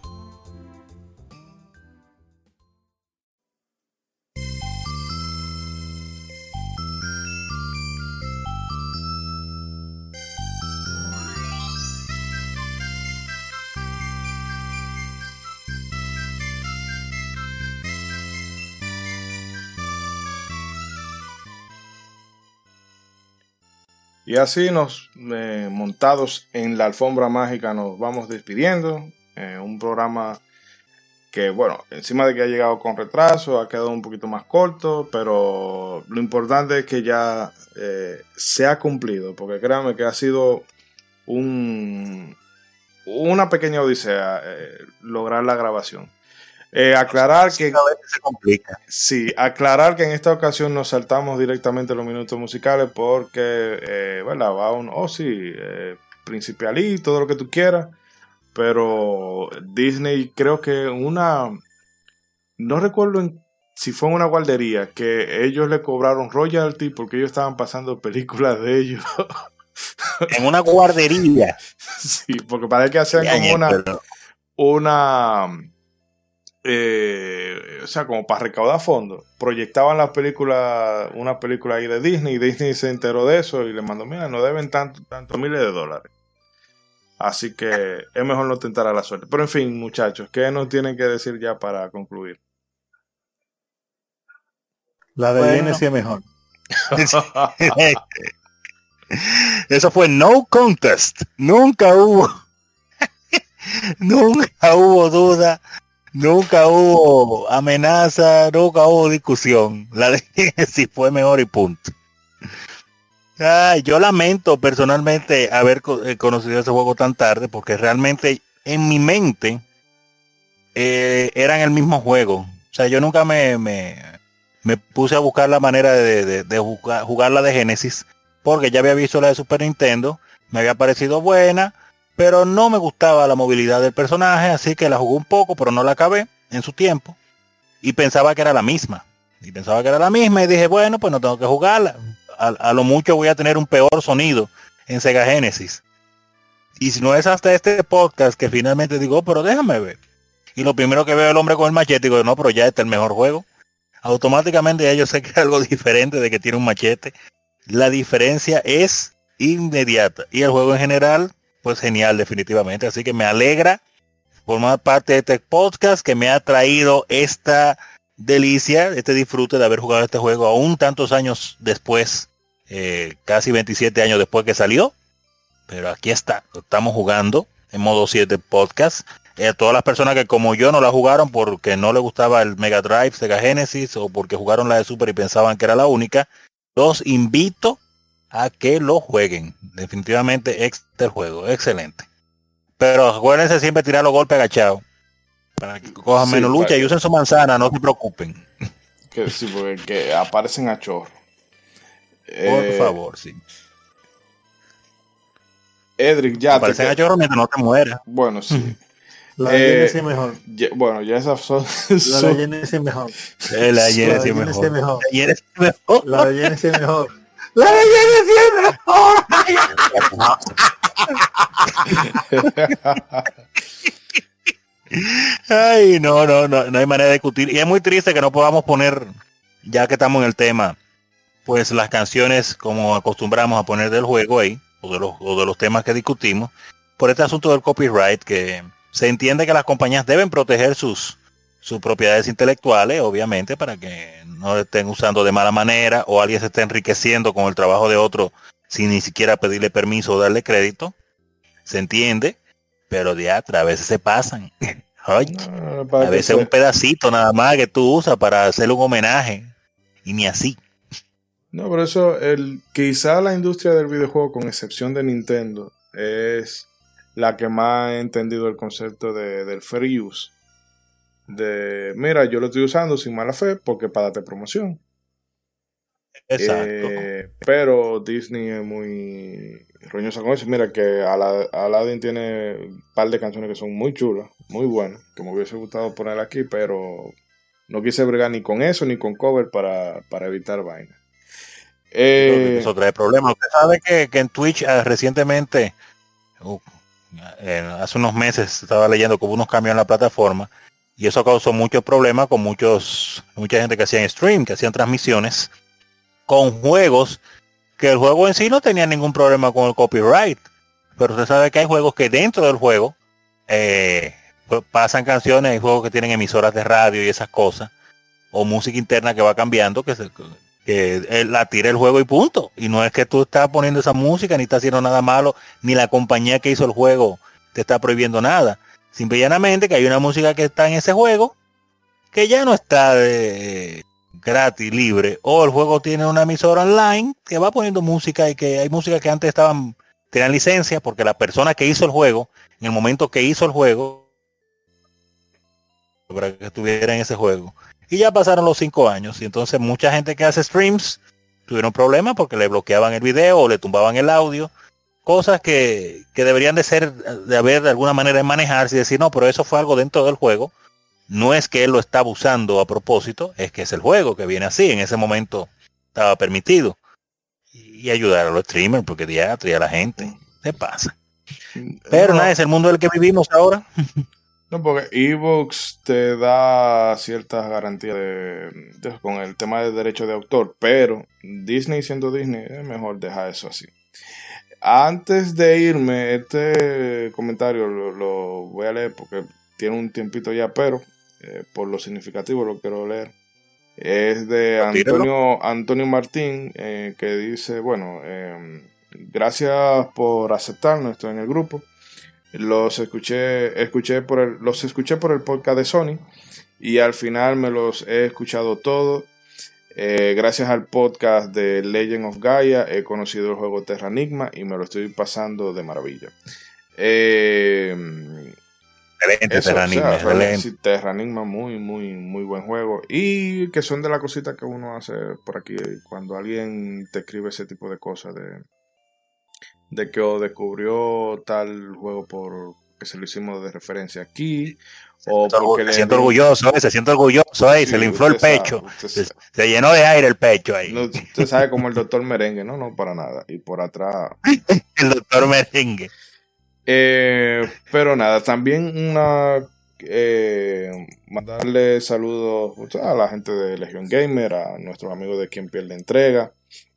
Speaker 1: Y así nos eh, montados en la alfombra mágica nos vamos despidiendo. Eh, un programa que, bueno, encima de que ha llegado con retraso, ha quedado un poquito más corto, pero lo importante es que ya eh, se ha cumplido, porque créanme que ha sido un, una pequeña odisea eh, lograr la grabación. Eh, aclarar que
Speaker 2: se complica.
Speaker 1: Sí, aclarar que en esta ocasión nos saltamos directamente los minutos musicales porque, eh, bueno, va un, oh sí, eh, principialí, todo lo que tú quieras, pero Disney creo que una, no recuerdo en, si fue en una guardería, que ellos le cobraron royalty porque ellos estaban pasando películas de ellos.
Speaker 2: En una guardería.
Speaker 1: Sí, porque parece que hacían como una, una Eh, o sea, como para recaudar fondos, proyectaban las películas, una película ahí de Disney, y Disney se enteró de eso y le mandó, mira, no deben tanto, tantos miles de dólares. Así que es mejor no tentar a la suerte. Pero en fin, muchachos, ¿qué nos tienen que decir ya para concluir?
Speaker 4: La de
Speaker 2: Bueno.
Speaker 4: Genesis es mejor.
Speaker 2: Eso fue no contest. Nunca hubo. Nunca hubo duda. Nunca hubo amenaza, nunca hubo discusión. La de si fue mejor y punto. Ay, yo lamento personalmente haber co- eh, conocido ese juego tan tarde porque realmente en mi mente eh, eran el mismo juego. O sea, yo nunca me, me, me puse a buscar la manera de, de, de jugar, jugar la de Genesis porque ya había visto la de Super Nintendo, me había parecido buena, pero no me gustaba la movilidad del personaje, así que la jugué un poco, pero no la acabé en su tiempo. Y pensaba que era la misma. Y pensaba que era la misma y dije, bueno, pues no tengo que jugarla. A, a lo mucho voy a tener un peor sonido en Sega Genesis. Y si no es hasta este podcast que finalmente digo, oh, pero déjame ver. Y lo primero que veo el hombre con el machete, digo, no, pero ya este es el mejor juego. Automáticamente ya yo sé que es algo diferente de que tiene un machete. La diferencia es inmediata. Y el juego en general, pues genial definitivamente, así que me alegra formar parte de este podcast que me ha traído esta delicia, este disfrute de haber jugado este juego aún tantos años después, eh, casi veintisiete años después que salió, pero aquí está, lo estamos jugando en modo siete podcast. Eh, todas las personas que como yo no la jugaron porque no les gustaba el Mega Drive, Sega Genesis o porque jugaron la de Super y pensaban que era la única, los invito a que lo jueguen. Definitivamente este juego, excelente. Pero acuérdense siempre tirar los golpes agachados. Para que cojan
Speaker 1: Sí,
Speaker 2: menos lucha
Speaker 1: para-
Speaker 2: y usen su manzana, no se preocupen.
Speaker 1: Que sí, porque que aparecen a chorro.
Speaker 2: Por
Speaker 1: Eh,
Speaker 2: favor, sí.
Speaker 1: Edric, ya te
Speaker 2: Aparecen
Speaker 1: que-
Speaker 2: a chorro mientras no te mueras.
Speaker 1: Bueno, sí.
Speaker 4: La
Speaker 1: Eh,
Speaker 4: de Genesis mejor.
Speaker 1: Ya- bueno, ya esas son.
Speaker 4: La
Speaker 1: son-
Speaker 4: de Genesis mejor.
Speaker 2: Eh, la
Speaker 4: La
Speaker 2: Genesis
Speaker 4: de
Speaker 2: es
Speaker 4: Genesis
Speaker 2: mejor.
Speaker 4: mejor.
Speaker 2: La Genesis es mejor.
Speaker 4: La de Genesis mejor. La de Genesis mejor.
Speaker 2: Ay, no, no, no, no hay manera de discutir. Y es muy triste que no podamos poner, ya que estamos en el tema, pues las canciones como acostumbramos a poner del juego ahí, o de los, o de los temas que discutimos, por este asunto del copyright, que se entiende que las compañías deben proteger sus, sus propiedades intelectuales, obviamente, para que no estén usando de mala manera o alguien se esté enriqueciendo con el trabajo de otro sin ni siquiera pedirle permiso o darle crédito. Se entiende, pero de atrás a veces se pasan. Oye,
Speaker 1: No, para
Speaker 2: a
Speaker 1: que
Speaker 2: veces
Speaker 1: se-
Speaker 2: un pedacito nada más que tú usas para hacerle un homenaje. Y ni así.
Speaker 1: No, por eso el, quizá la industria del videojuego, con excepción de Nintendo, es la que más ha entendido el concepto de, del fair use. De, mira, yo lo estoy usando sin mala fe porque para darte promoción.
Speaker 2: Exacto.
Speaker 1: Eh, pero Disney es muy roñosa con eso. Mira que Ala- Aladdin tiene un par de canciones que son muy chulas, muy buenas, que me hubiese gustado poner aquí, pero no quise bregar ni con eso ni con cover para, para evitar vaina. Eh,
Speaker 2: Eso trae problemas. Usted sabe que, que en Twitch eh, recientemente, uh, eh, hace unos meses, estaba leyendo que hubo unos cambios en la plataforma y eso causó muchos problemas con muchos mucha gente que hacían stream, que hacían transmisiones con juegos que el juego en sí no tenía ningún problema con el copyright. Pero usted sabe que hay juegos que dentro del juego eh, pues, pasan canciones, hay juegos que tienen emisoras de radio y esas cosas, o música interna que va cambiando, que se, que él la tira el juego y punto. Y no es que tú estás poniendo esa música, ni estás haciendo nada malo, ni la compañía que hizo el juego te está prohibiendo nada. Simple y llanamente que hay una música que está en ese juego que ya no está de, gratis, libre, o el juego tiene una emisora online que va poniendo música y que hay música que antes estaban, tenían licencia porque la persona que hizo el juego, en el momento que hizo el juego, para que estuviera en ese juego. Y ya pasaron los cinco años y entonces mucha gente que hace streams tuvieron problemas porque le bloqueaban el video o le tumbaban el audio, cosas que, que deberían de ser, de haber de alguna manera de manejarse y decir, no, pero eso fue algo dentro del juego, no es que él lo está abusando a propósito, es que es el juego que viene así, en ese momento estaba permitido. Y ayudar a los streamers porque diatri a la gente, se pasa. Pero
Speaker 1: no,
Speaker 2: nada, es el mundo del que vivimos ahora.
Speaker 1: no, porque Evox te da ciertas garantías de, de- con el tema del derecho de autor, pero Disney siendo Disney es mejor dejar eso así. Antes de irme, este comentario lo, lo voy a leer porque tiene un tiempito ya, pero eh, por lo significativo lo quiero leer. Es de Antonio, Antonio Martín, eh, que dice, bueno, eh, gracias por aceptarnos, estoy en el grupo. Los escuché, escuché por el, los escuché por el podcast de Sony y al final me los he escuchado todos. Eh, gracias al podcast de Legend of Gaia he conocido el juego Terranigma y me lo estoy pasando de maravilla. Eh,
Speaker 2: Excelente,
Speaker 1: eso,
Speaker 2: Terranigma,
Speaker 1: o sea,
Speaker 2: excelente.
Speaker 1: sí, Terranigma, muy, muy, muy buen juego. Y que son de las cositas que uno hace por aquí cuando alguien te escribe ese tipo de cosas de, de que o descubrió tal juego por que se lo hicimos de referencia aquí o porque
Speaker 2: Se
Speaker 1: le
Speaker 2: siente
Speaker 1: di-
Speaker 2: orgulloso, eh, se siente orgulloso ahí,
Speaker 1: Sí,
Speaker 2: se le infló el
Speaker 1: usted sabe,
Speaker 2: pecho,
Speaker 1: usted
Speaker 2: se,
Speaker 1: sabe.
Speaker 2: se llenó de aire el pecho ahí.
Speaker 1: No, usted sabe como el doctor Merengue, no, no, para nada. Y por atrás.
Speaker 2: El doctor Merengue.
Speaker 1: Eh, pero nada, también una eh, mandarle saludos a la gente de Legion Gamer, a nuestros amigos de Quien Pierde Entrega.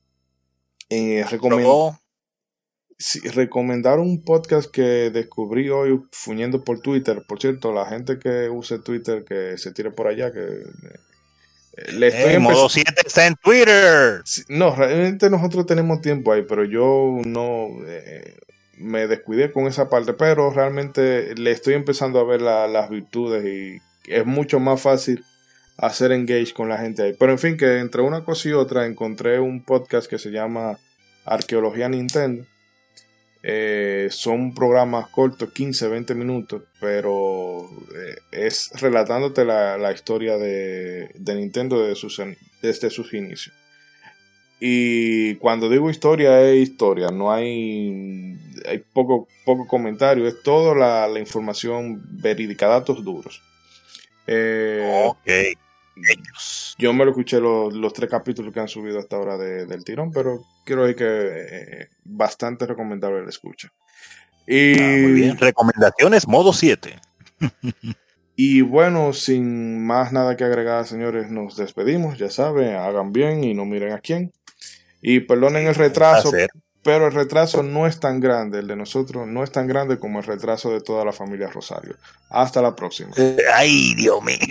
Speaker 1: Eh, recomen-
Speaker 2: Probó.
Speaker 1: sí, recomendar un podcast que descubrí hoy fuñendo por Twitter. Por cierto, la gente que use Twitter, que se tire por allá, que eh, le estoy
Speaker 2: Eh,
Speaker 1: empe-
Speaker 2: modo siete está en Twitter.
Speaker 1: Sí, no, realmente nosotros tenemos tiempo ahí, pero yo no eh, me descuidé con esa parte, pero realmente le estoy empezando a ver la- las virtudes y es mucho más fácil hacer engage con la gente ahí. Pero en fin, que entre una cosa y otra encontré un podcast que se llama Arqueología Nintendo. Eh, son programas cortos, quince, veinte minutos, pero eh, es relatándote la, la historia de, de Nintendo desde sus, desde sus inicios. Y cuando digo historia, es historia, no hay, hay poco, poco comentario, es toda la, la información verídica, datos duros. Eh,
Speaker 2: Ok. Ellos.
Speaker 1: Yo me lo escuché los, los tres capítulos que han subido hasta ahora de, del tirón, pero quiero decir que eh, bastante recomendable la escucha. Y,
Speaker 2: Ah, muy bien. Recomendaciones modo siete.
Speaker 1: y bueno, sin más nada que agregar, señores, nos despedimos. Ya saben, hagan bien y no miren a quién. Y perdonen el retraso, pero el retraso no es tan grande, el de nosotros no es tan grande como el retraso de toda la familia Rosario. Hasta la próxima.
Speaker 2: Ay, Dios mío.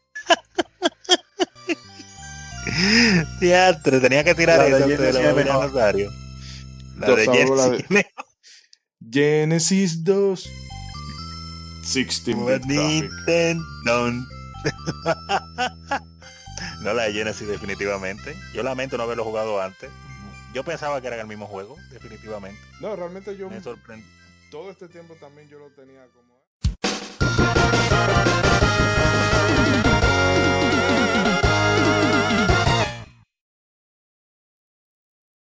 Speaker 2: Teatro, tenía que tirar
Speaker 4: La
Speaker 2: eso
Speaker 4: de
Speaker 2: de la
Speaker 4: Genesis
Speaker 2: familia
Speaker 4: mejor.
Speaker 2: Rosario. La
Speaker 1: Yo
Speaker 2: de
Speaker 1: salvo la
Speaker 2: Genesis.
Speaker 1: de- Genesis dos. sixteen bit graphic.
Speaker 2: Nintendo. No, la de Genesis definitivamente. Yo lamento no haberlo jugado antes. Yo pensaba que era el mismo juego, definitivamente.
Speaker 1: No, realmente yo
Speaker 2: Me sorprendió.
Speaker 1: todo este tiempo también yo lo tenía como